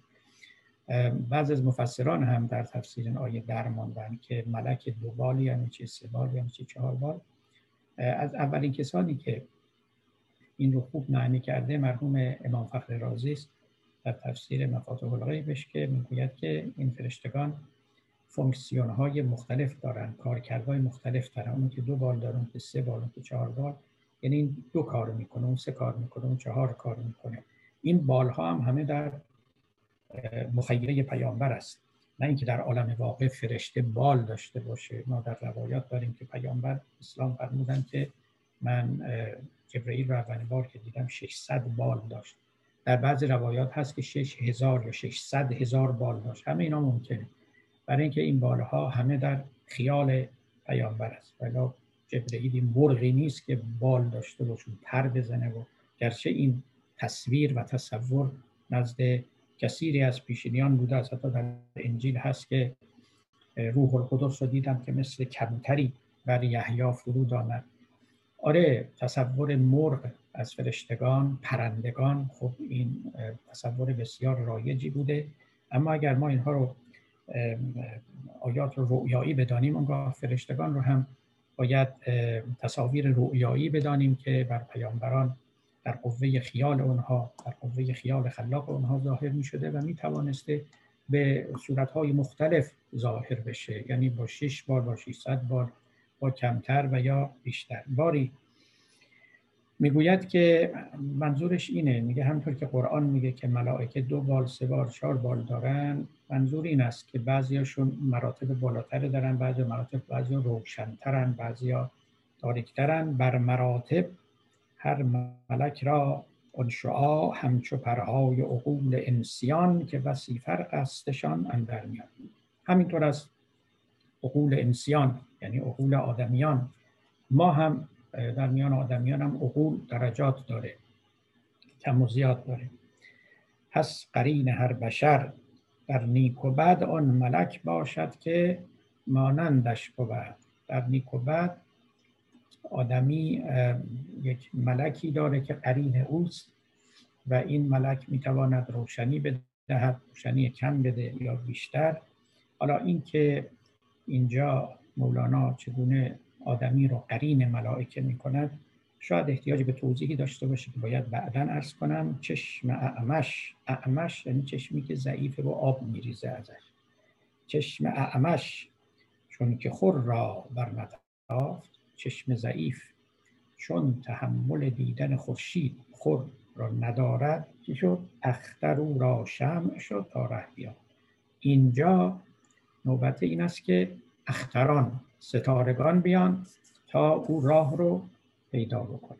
بعضی از مفسران هم در تفسیر این آیه درماندن که ملک دو بال یعنی چه، سه بال یعنی چه، چهار بال. از اولین کسانی که این رو خوب معنی کرده مرحوم امام فخر رازی است در تفسیر مفاتیح الغیبش، که میگوید که این فرشتگان فونکسیون های مختلف دارن، کارکردهای مختلف دارن. اون که دو بال داره، اون که سه بال، اون که چهار بال، یعنی این دو کار میکنه، اون سه کار میکنه، اون چهار کار میکنه. این بال ها هم همه در مخیله پیامبر است، نه اینکه در عالم واقع فرشته بال داشته باشه. ما در روایات داریم که پیامبر اسلام فرمودن که من جبرئیل رو اولین بار که دیدم ششصد بال داشت. در بعضی روایات هست که شش هزار یا ششصد هزار بال داشت. همه اینا ممکنه، برای اینکه این بالها همه در خیال پیامبر است. ولی جبرئیل مرغی نیست که بال داشته باشه، پر بزنه. و گرچه این تصویر و تصور نزد کثیری از پیشینیان بوده است، حتی در انجیل هست که روح القدس رو دیدم که مثل کبوتری بر یحیی فرود آمد. آره، تصور مرغ از فرشتگان، پرندگان، خب این تصور بسیار رایجی بوده. اما اگر ما اینها رو آیات رو رؤیایی بدانیم، اونگاه فرشتگان رو هم باید تصاویر رؤیایی بدانیم که بر پیامبران در قوه خیال اونها، در قوه خیال خلاق اونها ظاهر می شده و می توانسته به صورتهای مختلف ظاهر بشه، یعنی با شش بار، با ششصد بار، با کمتر و یا بیشتر. باری میگوید که منظورش اینه، میگه همطور که قرآن میگه که ملائکه دو بال، سه بال، چهار بال دارن، منظور این است که بعضیاشون مراتب بالاتر دارن، بعضی مراتب بعضی روشنترن، بعضی تاریکترن. بر مراتب هر ملک را آن شعاع همچو پرهای عقول انسیان، که بسی فرق استشان اندر میان. همینطور از عقول انسیان یعنی عقول آدمیان، ما هم در میان آدمیان هم عقول درجات داره، کم و زیاد داره. پس قرین هر بشر در نیک و بد آن ملک باشد که مانندش بود. در نیک و بد آدمی یک ملکی داره که قرین اوست و این ملک میتواند روشنی بدهد، روشنی کم بده یا بیشتر. حالا این که اینجا مولانا چگونه آدمی رو قرین ملائکه میکند شاید احتیاج به توضیحی داشته باشه که باید بعداً عرض کنم. چشم اعمش، اعمش یعنی چشمی که ضعیفه و آب میریزه ازش. چشم اعمش چون که خور را بر نتافت، چشم ضعیف چون تحمل دیدن خورشید خور را ندارد، چی شد؟ اختر او را شمع شد تا ره بیاد. اینجا نوبت این است که اختران، ستارگان بیان تا او راه رو پیدا بکنن.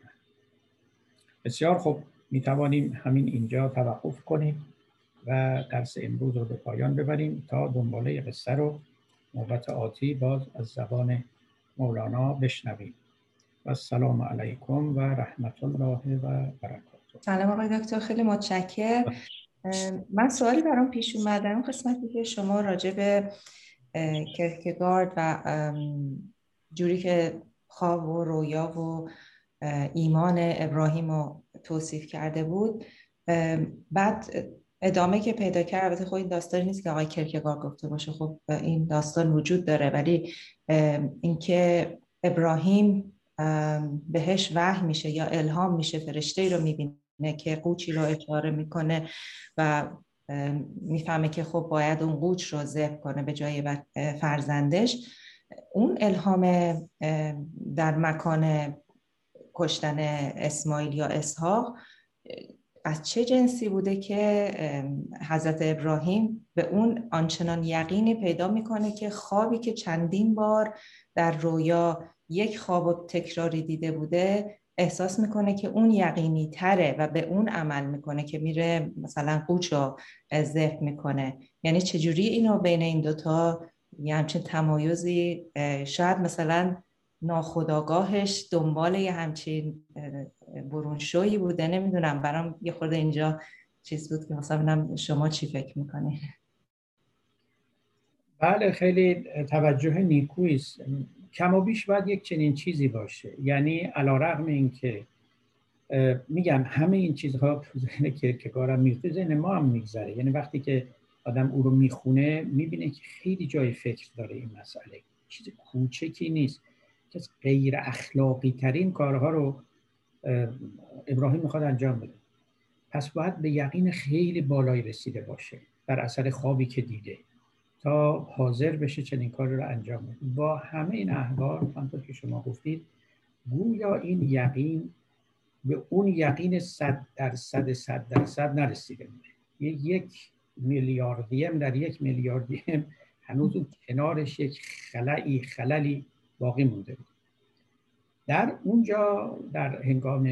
بسیار خوب، می توانیم همین اینجا توقف کنیم و درس امروز رو به پایان ببریم تا دنباله قصه رو نوبت آتی باز از زبان مولانا بشنویم. و السلام علیکم و رحمت الله و برکاته. سلام آقای دکتر، خیلی متشکرم. من سوالی برام پیش اومد در اون قسمتی که شما راجع به کیرکگارد و جوری که خواب و رویا و ایمان ابراهیم رو توصیف کرده بود، بعد ادامه که پیدا کرد، البته خب این داستانی نیست که آقای کیرکگارد گفته باشه، خب این داستان وجود داره، ولی اینکه ابراهیم بهش وحی میشه یا الهام میشه، فرشته‌ای رو میبینه که قوچی رو اشاره میکنه و میفهمه که خب باید اون قوچ رو ذبح کنه به جای فرزندش. اون الهام در مکان کشتن اسماعیل یا اسحاق از چه جنسی بوده که حضرت ابراهیم به اون آنچنان یقینی پیدا میکنه که خوابی که چندین بار در رویا یک خواب و تکراری دیده بوده احساس میکنه که اون یقینی تره و به اون عمل میکنه که میره مثلا قوچ رو ذبح میکنه. یعنی چجوری اینو بین این دوتا یه همچین تمایزی، شاید مثلا ناخودآگاهش دنبال یه همچین برونشویی بوده، نمیدونم، برام یه خورده اینجا چیز بود که مثلا ببینم شما چی فکر میکنی؟ بله، خیلی توجه نیکویی است. کم و بیش باید یک چنین چیزی باشه. یعنی علیرغم اینکه میگم همه این چیزها تو ذهن کیرکگارد هم میگذره، ذهن ما هم میگذره. یعنی وقتی که آدم او رو میخونه میبینه که خیلی جای فکر داره این مسئله، چیز کوچکی نیست که غیر اخلاقی ترین کارها رو ابراهیم میخواد انجام بده. پس باید به یقین خیلی بالایی رسیده باشه بر اثر خوابی که دیده تا حاضر بشه چنین کار رو انجام بده. با همه این احوال همونطور که شما گفتید، گویا این یقین به اون یقین صد درصد صد درصد نرسیده بوده. یک میلیاردیم در یک میلیاردیم هنوز اون کنارش یک خلایی خللی باقی مونده بود. در اونجا در هنگام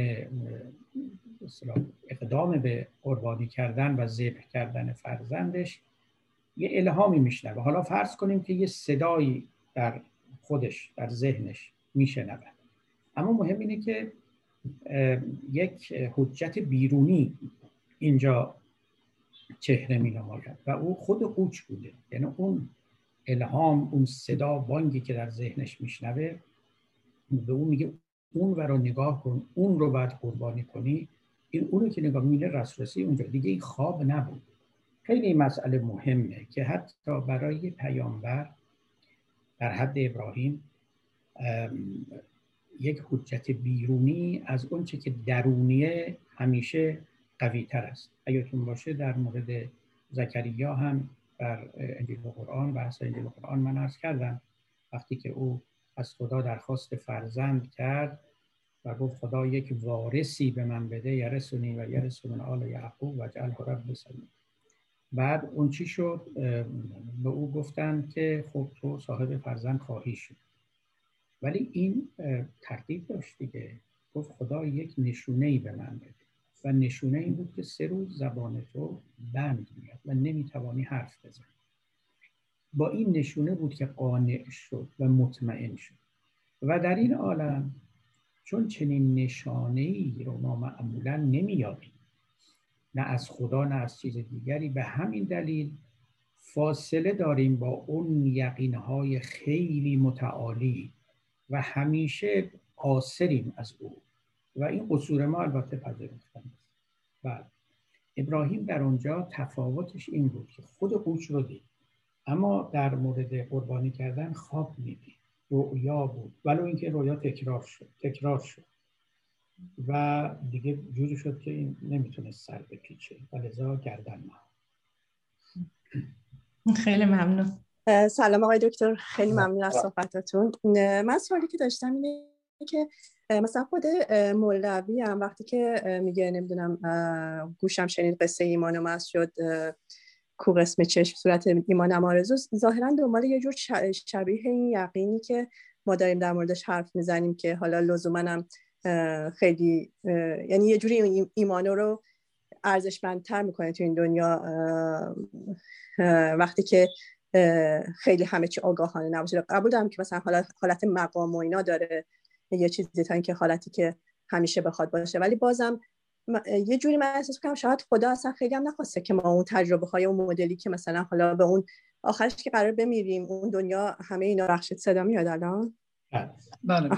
اقدام به قربانی کردن و ذبح کردن فرزندش یه الهامی میشنوه. حالا فرض کنیم که یه صدایی در خودش، در ذهنش میشنوه، اما مهم اینه که یک حجت بیرونی اینجا چهره می نماید و او خود قوچ بوده. یعنی اون الهام، اون صدا بانگی که در ذهنش میشنوه به اون میگه اون رو نگاه کن، اون رو باید قربانی کنی. این اونو که نگاه میره رسرسی اونجا دیگه، این خواب نبود. خیلی مسئله مهمه که حتی برای پیامبر در حد ابراهیم یک حجت بیرونی از اون چه که درونیه همیشه قوی تر است. اگرتون باشه در مورد زکریا هم در انجیل و قرآن، بحث انجیل و قرآن من عرض کردم وقتی که او از خدا درخواست فرزند کرد و گفت خدا یک وارثی به من بده، یرثنی و یرث من آل یعقوب واجعله رب صالحا. بعد اون چی شد؟ به او گفتن که خب تو صاحب فرزند خواهی شد. ولی این ترتیب داشت دیگه. گفت خدا یک نشونه‌ای به من بده و نشونه این بود که سه روز زبان تو بند میاد و نمیتوانی حرف بزنی. با این نشونه بود که قانع شد و مطمئن شد. و در این عالم چون چنین نشانه‌ای رو ما معمولا نمیابیم، نه از خدا نه از چیز دیگری، به همین دلیل فاصله داریم با اون یقینهای خیلی متعالی و همیشه قاصریم از او و این قصور ما البته پذیرفتن است. بله، ابراهیم در اونجا تفاوتش این بود که خود قوش رو دید، اما در مورد قربانی کردن خواب میدید، رؤیا بود، ولو اینکه رؤیا تکرار شد تکرار شد و دیگه جوری شد که این نمیتونست سر بپیچه و لذا گردن ما. خیلی ممنون. سلام آقای دکتر، خیلی ممنون از صحبتاتون. من سوالی که داشتم اینه که مثلا خود مولوی هم وقتی که میگه نمیدونم گوشم شنید قصه ایمان و مست شد کو قسم چشم صورت ایمانم آرزو، ظاهرا دنبال یه جور شبیه این یقینی که ما داریم در موردش حرف میزنیم که حالا لزوما هم خیلی یعنی یه جوری ایمانو رو ارزشمندتر میکنه تو این دنیا وقتی که خیلی همه چی آگاهانه نباشه. قبول دارم که مثلا حالا حالت مقام و اینا داره یه چیزی تا اینکه حالتی که همیشه بخواد باشه، ولی بازم یه جوری من احساس می‌کنم شاید خدا اصلا خیلی هم نخواسته که ما اون تجربه های اون مدلی که مثلا حالا به اون آخرش که قرار بمیریم اون دنیا همه اینا بخشید. صدا میاد الان؟ بله.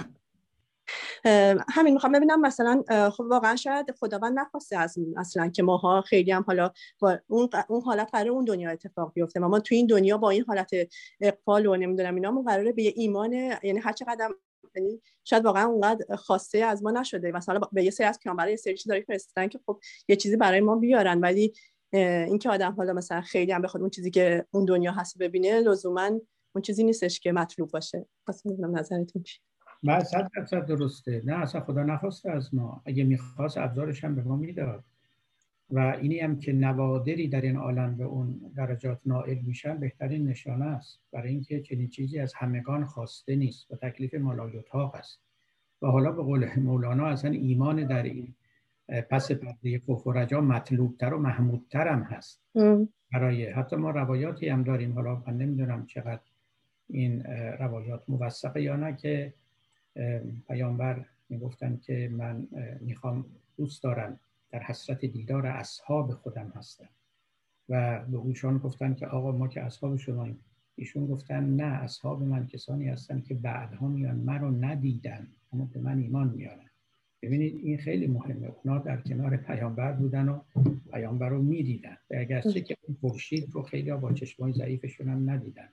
همین میخوام ببینم مثلا خب واقعا شاید خداوند نخواسته از اصلا که ماها خیلی هم حالا اون اون حالت قراره اون دنیا اتفاق بیفته، ما تو این دنیا با این حالت اقبال و نمیدونم اینا ما قراره به ایمان، یعنی هر چقدر یعنی شاید واقعا اونقدر خواسته از ما نشده، مثلا به یه سری از پیامبرای یه سری چیزا داره فرستادن که خب یه چیزی برای ما بیارن، ولی اینکه آدم حالا مثلا خیلی هم بخواد اون چیزی که اون دنیا هست ببینه لزوما اون چیزی نیستش که مطلوب باشه. واسه میدونم نظرتون چیه؟ نه صد درصد درسته. نه اصلا خدا نخواسته از ما، اگه میخواست ابزارش هم به ما میداد و اینی هم که نوادری در این عالم به اون درجات نائل میشن بهترین نشانه است برای اینکه چنین چیزی از همگان خواسته نیست و تکلیف ملایطاق است. و حالا به قول مولانا اصلا ایمان در این پس پرده کفر و رجا مطلوبتر و محمودتر هم هست. ام. برای حتی ما روایاتی هم داریم، حالا من نمیدونم چقدر این روایات موثقه یا نه، که پیامبر میگفتن که من میخوام دوست دارم در حسرت دیدار اصحاب خودم هستم و به ایشان گفتن که آقا ما که اصحاب شماییم. ایشون گفتن نه، اصحاب من کسانی هستن که بعدها میان من رو ندیدن اما به من ایمان میارن. ببینید این خیلی مهمه، اونا در کنار پیامبر بودن و پیامبر رو میدیدن، اگرچه که اون خورشید رو خیلی با چشمای ضعیفشون هم ندیدن،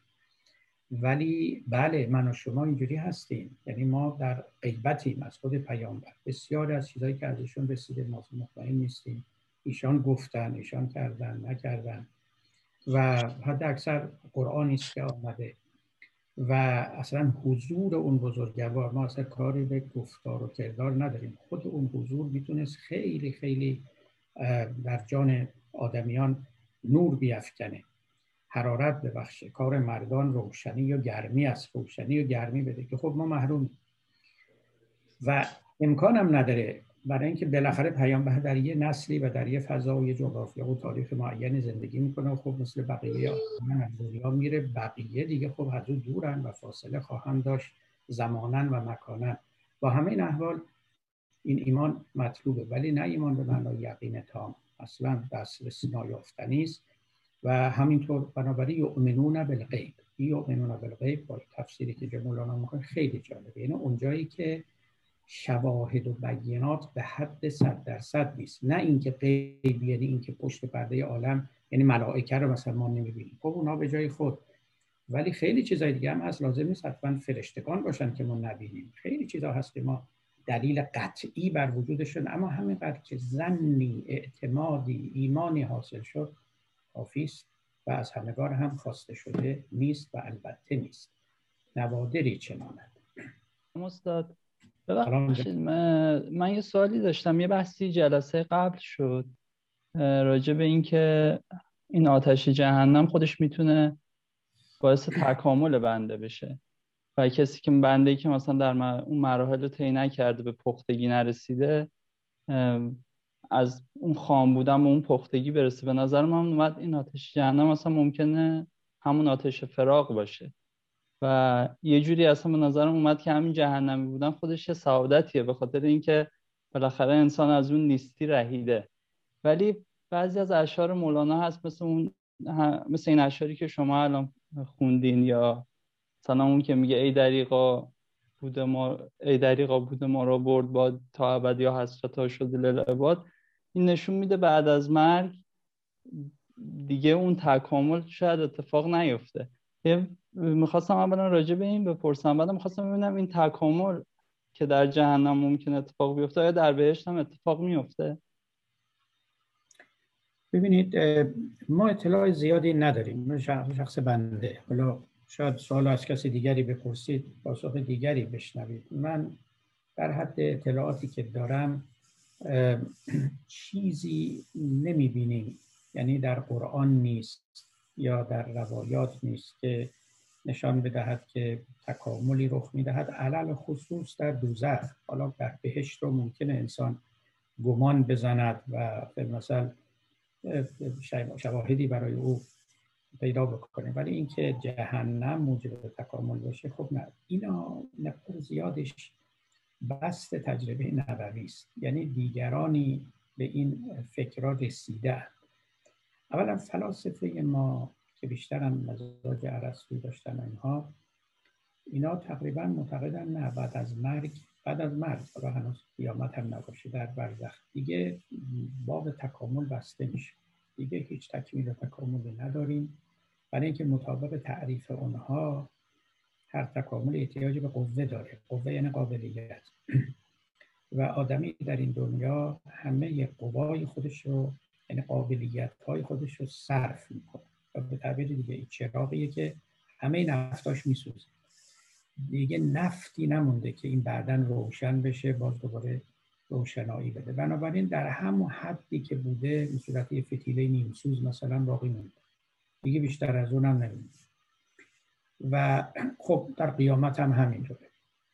ولی بله من و شما اینجوری هستیم، یعنی ما در غیبتیم از خود پیامبر. بسیاری از چیزایی که ازشون رسیده ما مطمئن نیستیم، ایشان گفتن، ایشان کردن، نکردن. و حد اکثر قرآنی است که آمده و اصلا حضور اون بزرگوار، ما اصلا کاری به گفتار و کردار نداریم، خود اون حضور میتونست خیلی خیلی در جان آدمیان نور بیفکنه، حرارت ببخشه، کار مردان روشنی و گرمی است، روشنی و گرمی بده که خب ما محرومیم و امکانم نداره، برای اینکه بالاخره پیامبر در یه نسلی و در یه فضا و یه جغرافیا و تاریخ معینی زندگی میکنه و خب مثل بقیه آدمان از دنیا میره، بقیه دیگه خب از اون دورن و فاصله خواهند داشت زمانن و مکانن. با همه این احوال این ایمان مطلوبه، ولی نه ایمان به معنای یقین تام، اصلا دسترسی نایافتنی است. و همینطور بنابراین یؤمنون بالغیب، یؤمنون بالغیب با تفسیری که مولانا میکنه خیلی جالبه، یعنی اونجایی که شواهد و بینات به حد صد درصد نیست، نه اینکه غیب یعنی اینکه پشت پرده عالم یعنی ملائکه رو مثلا ما نمیبینیم، خب اونا به جای خود، ولی خیلی چیزای دیگه هم هست، لازم نیست حتما فرشتگان باشن که ما نبینیم، خیلی چیزا هست که ما دلیل قطعی بر وجودشون، اما همینقدر که ظنی، اعتمادی، ایمانی حاصل شد کافی است و از همگان هم خواسته شده نیست و البته نیست. نوادری چنانند. استاد ببخشید من, من یه سوالی داشتم. یه بحثی جلسه قبل شد راجع به این که این آتش جهنم خودش میتونه باعث تکامل بنده بشه و کسی که بنده‌ای که مثلا در اون مراحل رو طی نکرده، به پختگی نرسیده، از اون خام بودن به اون پختگی برسه. به نظر من اومد این آتش جهنم مثلا ممکنه همون آتش فراق باشه و یه جوری اصلا به نظرم اومد که همین جهنمی بودن خودش یه سعادتیه، به خاطر اینکه بالاخره انسان از اون نیستی رهیده. ولی بعضی از اشعار مولانا هست مثل اون مثل این اشعاری که شما الان خوندین، یا مثلا اون که میگه ای دریغا بود ما ای دریغا بود ما را برد باد تا ابد یا حسرتا شد للعباد. این نشون میده بعد از مرگ دیگه اون تکامل شاید اتفاق نیفته. میخواستم اولا راجع به این بپرسم، بعدم میخواستم ببینم این تکامل که در جهنم ممکن اتفاق بیفته آیا در بهشت هم اتفاق میفته؟ ببینید ما اطلاع زیادی نداریم. من شخص بنده، حالا شاید سوال از کسی دیگری بپرسید پاسخ دیگری بشنوید. من در حد اطلاعاتی که دارم چیزی نمیبینیم، یعنی در قرآن نیست یا در روایات نیست که نشان بدهد که تکاملی رخ میدهد، علل خصوص در دوزخ. حالا در بهشت رو ممکنه انسان گمان بزند و مثلا شواهدی برای او پیدا بکنه، ولی اینکه جهنم موجب تکامل باشه خب نه. اینا نقطه زیادش بست تجربه نبوی است، یعنی دیگرانی به این فکرها رسیده. اولا فلاسفه ما که بیشتر هم مزاج ارسطو داشتن اینها، اینا تقریبا معتقدن نه بعد از مرگ بعد از مرگ حالا هنوز قیامت هم نباشه، در برزخ دیگه باب تکامل بسته میشه، دیگه هیچ تکمیل تکاملی نداریم، برای اینکه مطابق تعریف اونها هر تکامل احتیاج به قوه داره. قوه یعنی قابلیت و آدمی در این دنیا همه قوای خودش رو یعنی قابلیت‌های خودش رو صرف میکنه و به تعبیر دیگه این چراغیه که همه نفتاش میسوزه، دیگه نفتی نمونده که این بعداً روشن بشه باز دوباره روشنایی بده. بنابراین در همون حدی که بوده به صورت یه فتیله نیمسوز مثلا باقی مونده، دیگه بیشتر از اونم نمونده. و خب در قیامت هم همینطوره.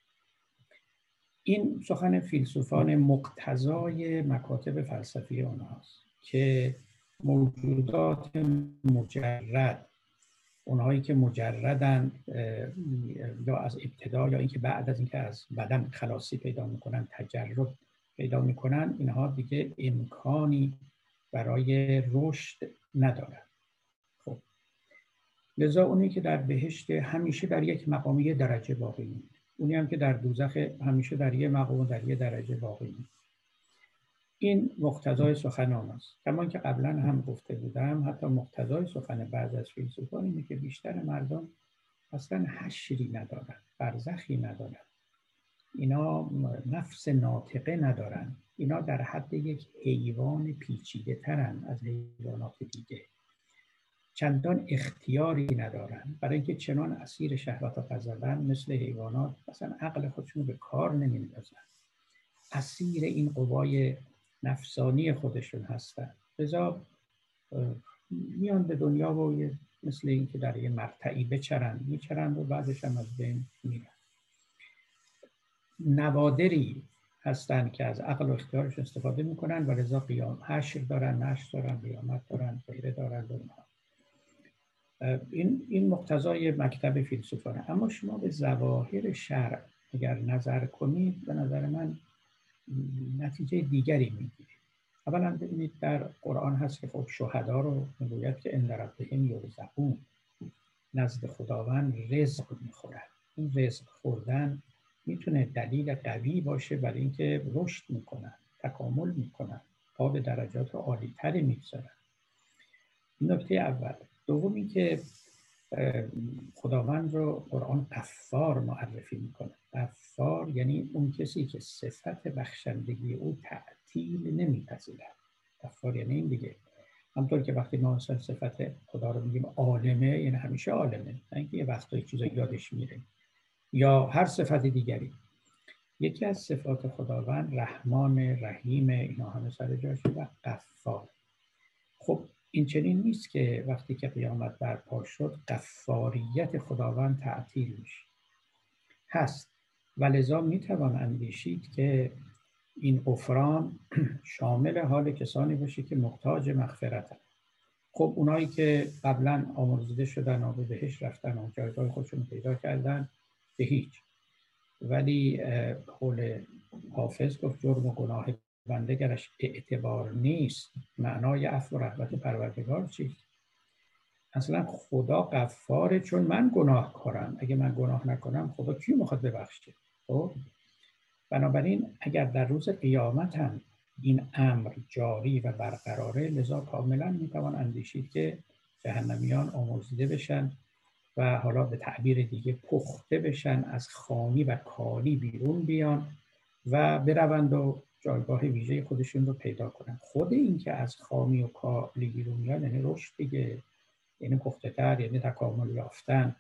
این سخن فیلسوفان مقتضای مکاتب فلسفی اونهاست که موجودات مجرد، اونهایی که مجردن یا از ابتدا یا اینکه بعد از اینکه از بدن خلاصی پیدا میکنن تجرد پیدا میکنن، اینها دیگه امکانی برای رشد ندارن. خب لذا اونی که در بهشت همیشه در یک مقام یه درجه باقی میمونه، اونی هم که در دوزخ همیشه در یک مقام در یک درجه باقی میمونه. این مقتضای سخن آنست. کما که قبلا هم گفته بودم، حتی مقتضای سخن بعض از فیلسوفان اینه که بیشتر مردم اصلا حشری ندارن، برزخی ندارن، اینا نفس ناطقه ندارن، اینا در حد یک حیوان پیچیده ترن از حیوانات دیگه، چندان اختیاری ندارن، برای اینکه چنان اسیر شهوت و غضبن مثل حیوانات مثلا عقل خودشون به کار نمیندازن، اسیر این قوای نفسانی خودشون هستن. لذا میان به دنیا و مثل این که در یه مرتعی بچرند میچرند و بعدش هم از بین میرن. نوادری هستن که از عقل و اختیارش استفاده میکنن و لذا قیام حشر دارن، نشر دارن، قیامت دارن، غیره دارن دارن. این این مقتضای مکتب فیلسوفانه. اما شما به ظواهر شرع اگر نظر کنید، به نظر من نتیجه دیگری میگیرید. اولا ببینید در قرآن هست که خب شهدا رو میگوید که ان ربهم یرزقون، نزد خداوند رزق میخورن. این رزق خوردن میتونه دلیل قوی باشه برای اینکه رشد میکنن، تکامل میکنن، پا به درجات عالی تری میگذارن. نکته اول. دوم این که خداوند رو قرآن غفار معرفی میکنه. غفار یعنی اون کسی که صفت بخشندگی او تعطیل نمیپذیرد. غفار یعنی این دیگه، همطور که وقتی ما صفت خدا رو میگیم عالمه، یعنی همیشه عالمه، نه اینکه یه وقتایی چیزا یادش میره، یا هر صفت دیگری. یکی از صفات خداوند رحمان، رحیم، اینا همه سر جاشه، و غفار. خب این چنین نیست که وقتی که قیامت برپا شد غفاریت خداوند تعطیل میشه، هست، و لذا میتوان اندیشید که این غفران شامل حال کسانی باشه که محتاج مغفرتن. خب اونایی که قبلا آمرزیده شدن و به بهشت رفتن و جایگاه خودشون پیدا کردن به هیچ، ولی قول حافظ گفت جرم و گناه بنده گرش اعتبار نیست، معنای عفو و رحمت پروردگار چیست؟ اصلا خدا غفاره چون من گناهکارم، اگه من گناه نکنم خدا کیو میخواد ببخشه؟ خب بنابراین اگر در روز قیامت هم این امر جاری و برقراره، لذا کاملا میتوان اندیشید که جهنمیان آمرزیده بشن و حالا به تعبیر دیگه پخته بشن، از خامی و کالی بیرون بیان و بروند و جایگاه ویژه خودشون رو پیدا کنن. خود این که از خامی و کالی بیرون میان یعنی رشد دیگه، یعنی پخته‌تر، یعنی تکامل یافتن.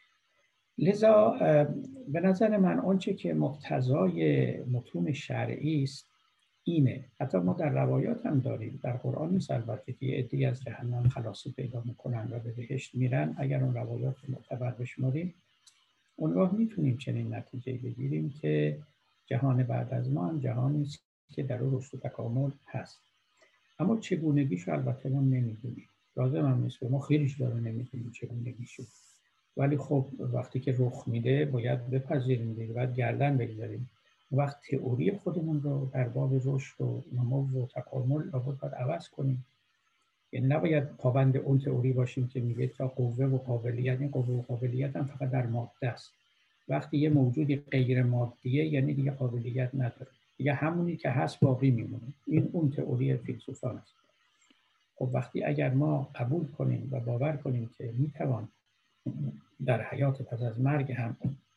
لذا به نظر من آنچه که مقتضای متون شرعی است اینه. حتی ما در روایات هم داریم، در قرآن نیست البته، که عده‌ای از جهنم خلاصی پیدا میکنن و به بهشت میرن. اگر اون روایات رو معتبر بشماریم، اون وقت میتونیم چنین نتیجه بگیریم که جهان بعد از ما هم جهانی است که در اون رشد و تکامل هست. اما چگونگیش رو البته ما نمیدونیم، لازم هم نیست، ما خیلیش داره نمیدونیم چگونگیشو. ولی خب وقتی که رخ میده باید بپذیریم دیگه، باید گردن بگذاریم. وقت تئوری خودمون رو در باب رشد و نمو و تکامل لابد باید عوض کنیم. یعنی نباید پابند اون تئوری باشیم که میگه تا قوه و قابلیت، این قوه و قابلیت هم فقط در ماده است. وقتی یه موجودی غیر مادیه یعنی دیگه قابلیت نداره، دیگه همونی که هست باقی میمونه. این اون تئوری فیلسوفان است. خب وقتی اگر ما قبول کنیم و باور کنیم که میتوان در حیات پس از مرگ هم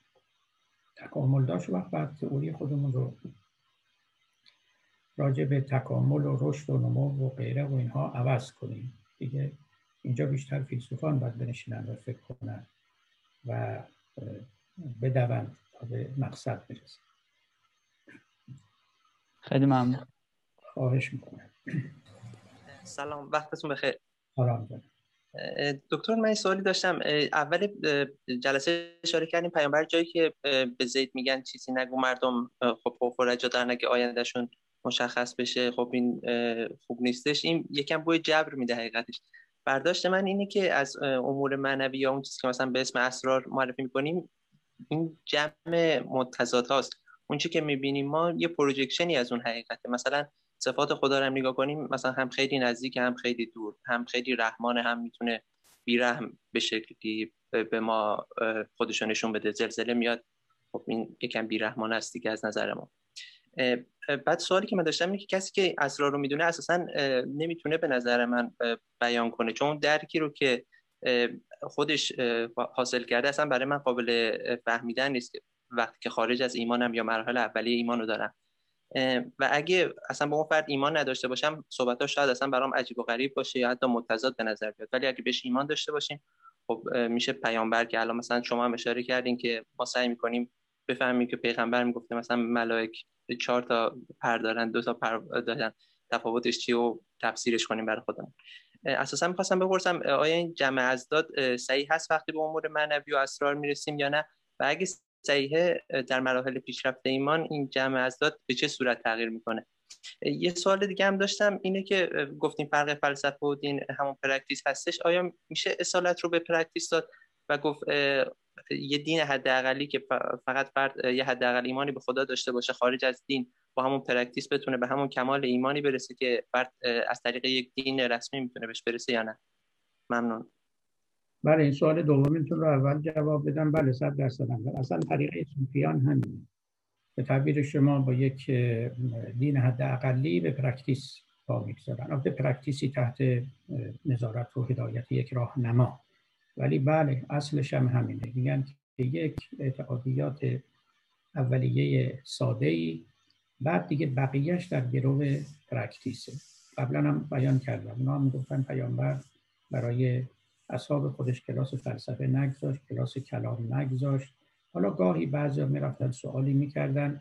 تکامل داشت، وقت بعد تئوری خودمون رو راجع به تکامل و رشد و نمو و غیره و اینها عوض کنیم دیگه. اینجا بیشتر فیلسوفان باید بنشینن و فکر کنن و بدوند تا به مقصد برسن. خیلی ممنون. خواهش میکنم. سلام، وقتتون بخیر. سلام جان. دکتر، من این سوالی داشتم. اول جلسه اشاره کردیم پیامبر جایی که به زید میگن چیزی نگو مردم خب خوف و رجا دارن اگه آیندهشون مشخص بشه، خب این خوب نیستش. این یکم بوی جبر میده حقیقتش. برداشت من اینه که از امور معنوی یا اون چیزی که مثلا به اسم اسرار معرفی میکنیم این جمع متضاد هاست. اون چیزی که میبینیم ما یه پروژکشنی از اون حقیقته. مثلا صفات خدا رو هم نگاه کنیم، مثلا هم خیلی نزدیک هم خیلی دور، هم خیلی رحمان هم میتونه بیرحم به شکلی به ما خودشو نشون بده. زلزله میاد، خب این یکم بیرحمانه است دیگه از نظر ما. بعد سوالی که من داشتم اینه که کسی که اسرار رو میدونه اساسا نمیتونه به نظر من بیان کنه، چون درکی رو که خودش حاصل کرده اصلا برای من قابل فهمیدن نیست وقتی که خارج از ایمانم یا مراحل اولیه ایمان رو دارم. و اگه اصلا به اون فرد ایمان نداشته باشم صحبتاش شاید اصلا برام عجیب و غریب باشه یا حتی متضاد به نظر بیاد، ولی اگه بهش ایمان داشته باشیم خب میشه پیامبر که الان مثلا شما هم اشاره کردین که ما سعی میکنیم بفهمیم که پیغمبر میگفته مثلا ملائک چهار تا پر دارن، دو تا پر دارن، تفاوتش چیه و تفسیرش کنیم برای خودمون. اساسا می‌خواستم بپرسم آیا این جمع ازداد صحیح هست وقتی به امور معنوی و اسرار میرسیم یا نه؟ و اگه صحیحه در مراحل پیشرفت ایمان این جمع ازداد به چه صورت تغییر میکنه؟ یه سوال دیگه هم داشتم اینه که گفتیم فرق فلسفه و دین همون پرکتیس هستش، آیا میشه اصالت رو به پرکتیس داد و گفت یه دین حداقلی که فقط فرد یه حداقل ایمانی به خدا داشته باشه خارج از دین با همون پرکتیس بتونه به همون کمال ایمانی برسه که فرد از طریق یک دین رسمی میتونه بهش برسه یا نه؟ ممنون. بله، این سوال دومیتون رو اول جواب بدم. بله صد درصد. اصلا طریقه صوفیان همینه. به تعبیر شما با یک دین حداقلی به پرکتیس پا می‌گذارن. البته پرکتیسی تحت نظارت و هدایت یک راهنما، ولی بله اصلش هم همینه. میگن که یک اعتقادیات اولیه ساده‌ای، بعد دیگه بقیهش در گرو پرکتیسه. قبلا هم بیان کردم. اونا هم میگفتن پیامبر برای اصحاب خودش کلاس فلسفه نگذاشت، کلاس کلام نگذاشت. حالا گاهی بعضی میرفتن سوالی میکردن،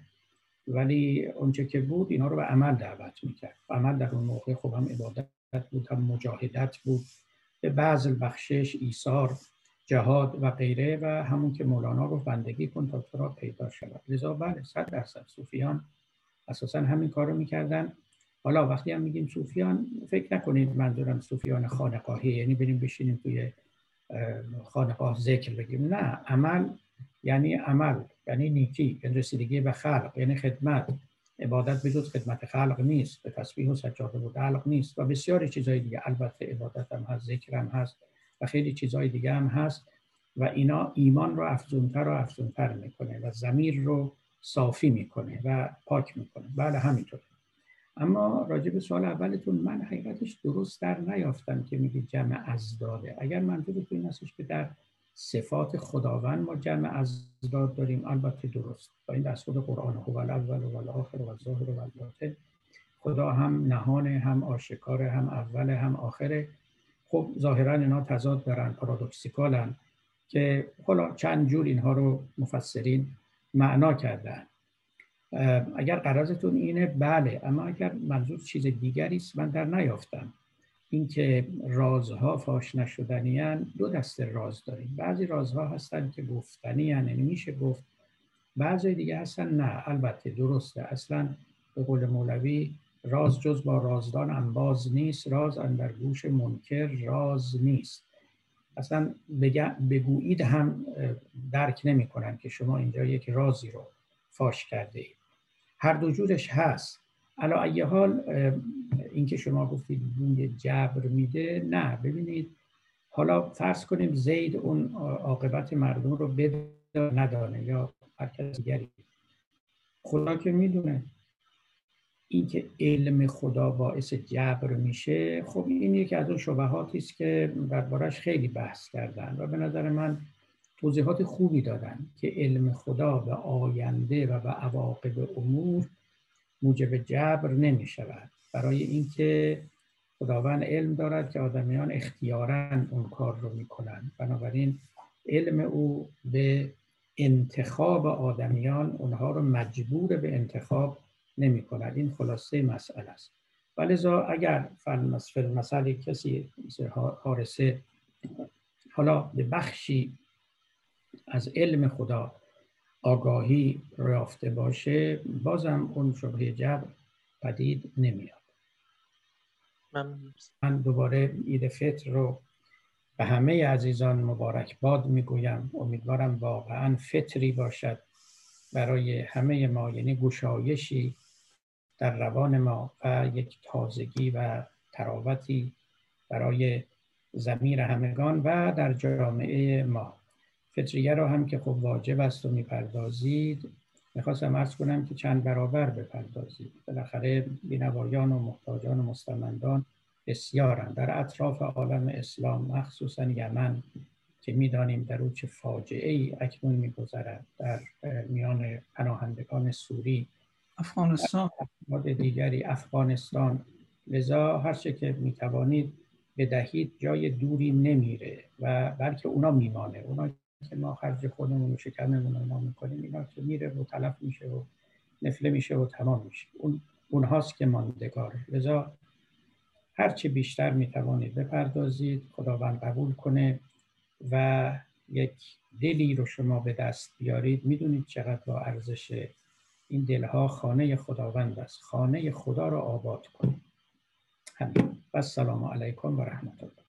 ولی اونچه که بود اینا رو به عمل دعوت میکرد. عمل در اون موقع خب هم عبادت بود، هم مجاهدت بود، به بذل، بخشش، ایثار، جهاد و غیره، و همون که مولانا گفت بندگی کن تا تو را پیدا شود. لذا بله صد درصد صوفیان اساسا همین کار رو میکردن. حالا وقتی هم میگیم صوفیان، فکر نکنید منظورم صوفیان خانقاهی، یعنی بریم بشینیم توی خانقاه ذکر بگیم. نه، عمل یعنی عمل، یعنی نیکی، یعنی رسیدگی به خلق، یعنی خدمت. عبادت بجز خدمت خلق نیست، به تسبیح و سجاده و دلق نیست و بسیاری چیزهای دیگه. البته عبادت هم هست، ذکر هم هست و خیلی چیزهای دیگه هم هست و اینا ایمان رو افزونتر و افزونتر میکنه و ضمیر رو صافی میکنه و پاک میکنه. بله همینطوره. اما راجع به سوال اولتون، من حقیقتش درست در نیافتم که میگی جمع ازداده. اگر منظورتون این هستش که در صفات خداوند ما جمع ازداد داریم، البته درست. با این دستور قرآن هو الاول و الاخر و الظاهر و الباطن، خدا هم نهانه، هم آشکاره، هم اول، هم آخره. خب ظاهرا اینا تضاد دارن، پارادوکسیکالن که حالا چند جور اینها رو مفسرین معنا کردن. اگر غرضتون اینه بله، اما اگر منظور چیز دیگری است من در نیافتم. اینکه رازها فاش نشدنی هستند، دو دسته راز داریم. بعضی رازها هستن که گفتنی هستند، یعنی میشه گفت. بعضی دیگه هستن نه. البته درسته، اصلا به قول مولوی راز جز با رازدان انباز نیست، راز اندر گوش منکر راز نیست. اصلا بگویید هم درک نمی کنن که شما اینجا یک رازی رو فاش کرده اید. هر دو جورش هست. علی ای حال اینکه شما گفتید بوی جبر میده، نه. ببینید حالا فرض کنیم زید اون عاقبت مردم رو بده ندانه یا هر کس دیگری، خدا که میدونه. اینکه علم خدا باعث جبر میشه، خب این یکی از اون شبهاتی است که دربارش خیلی بحث کردن و به نظر من توضیحات خوبی دادن که علم خدا به آینده و به عواقب امور موجب جبر نمی شود، برای اینکه خداوند علم دارد که آدمیان اختیاراً اون کار رو می کنند. بنابراین علم او به انتخاب آدمیان اونها رو مجبور به انتخاب نمی کند. این خلاصه مسئله است. ولذا اگر فی المثل کسی مثل حارثه حالا به بخشی از علم خدا آگاهی یافته باشه، بازم اون شبهه جبر پدید نمیاد. من دوباره عید فطر رو به همه عزیزان مبارکباد میگویم. امیدوارم واقعا فطری باشد برای همه ما، یعنی گشایشی در روان ما و یک تازگی و تراوتی برای ضمیر همگان و در جامعه ما. فطریه رو هم که خب واجب است و میپردازید، میخواستم عرض کنم که چند برابر بپردازید. بالاخره بینوایان و محتاجان و مستمندان بسیارند در اطراف عالم اسلام، مخصوصا یمن که میدانیم در او چه فاجعه ای اکنون میگذرد، در میان پناهندگان سوری، افغانستان و دیگری، افغانستان. لذا هر چه که میتوانید بدهید، جای دوری نمیره و بلکه اونا میمانه. اونا که ما خرج خودمون و شکممون اونا میکنیم، اینا که میره و تلف میشه و نفله میشه و تمام میشه. اون اونهاست که ماندگاره. لذا هر چه بیشتر میتوانید بپردازید، خداوند قبول کنه و یک دلی رو شما به دست بیارید. میدونید چقدر با ارزشه. این دلها خانه خداوند است. خانه خدا رو آباد کنید. همین. و السلام علیکم و رحمت الله.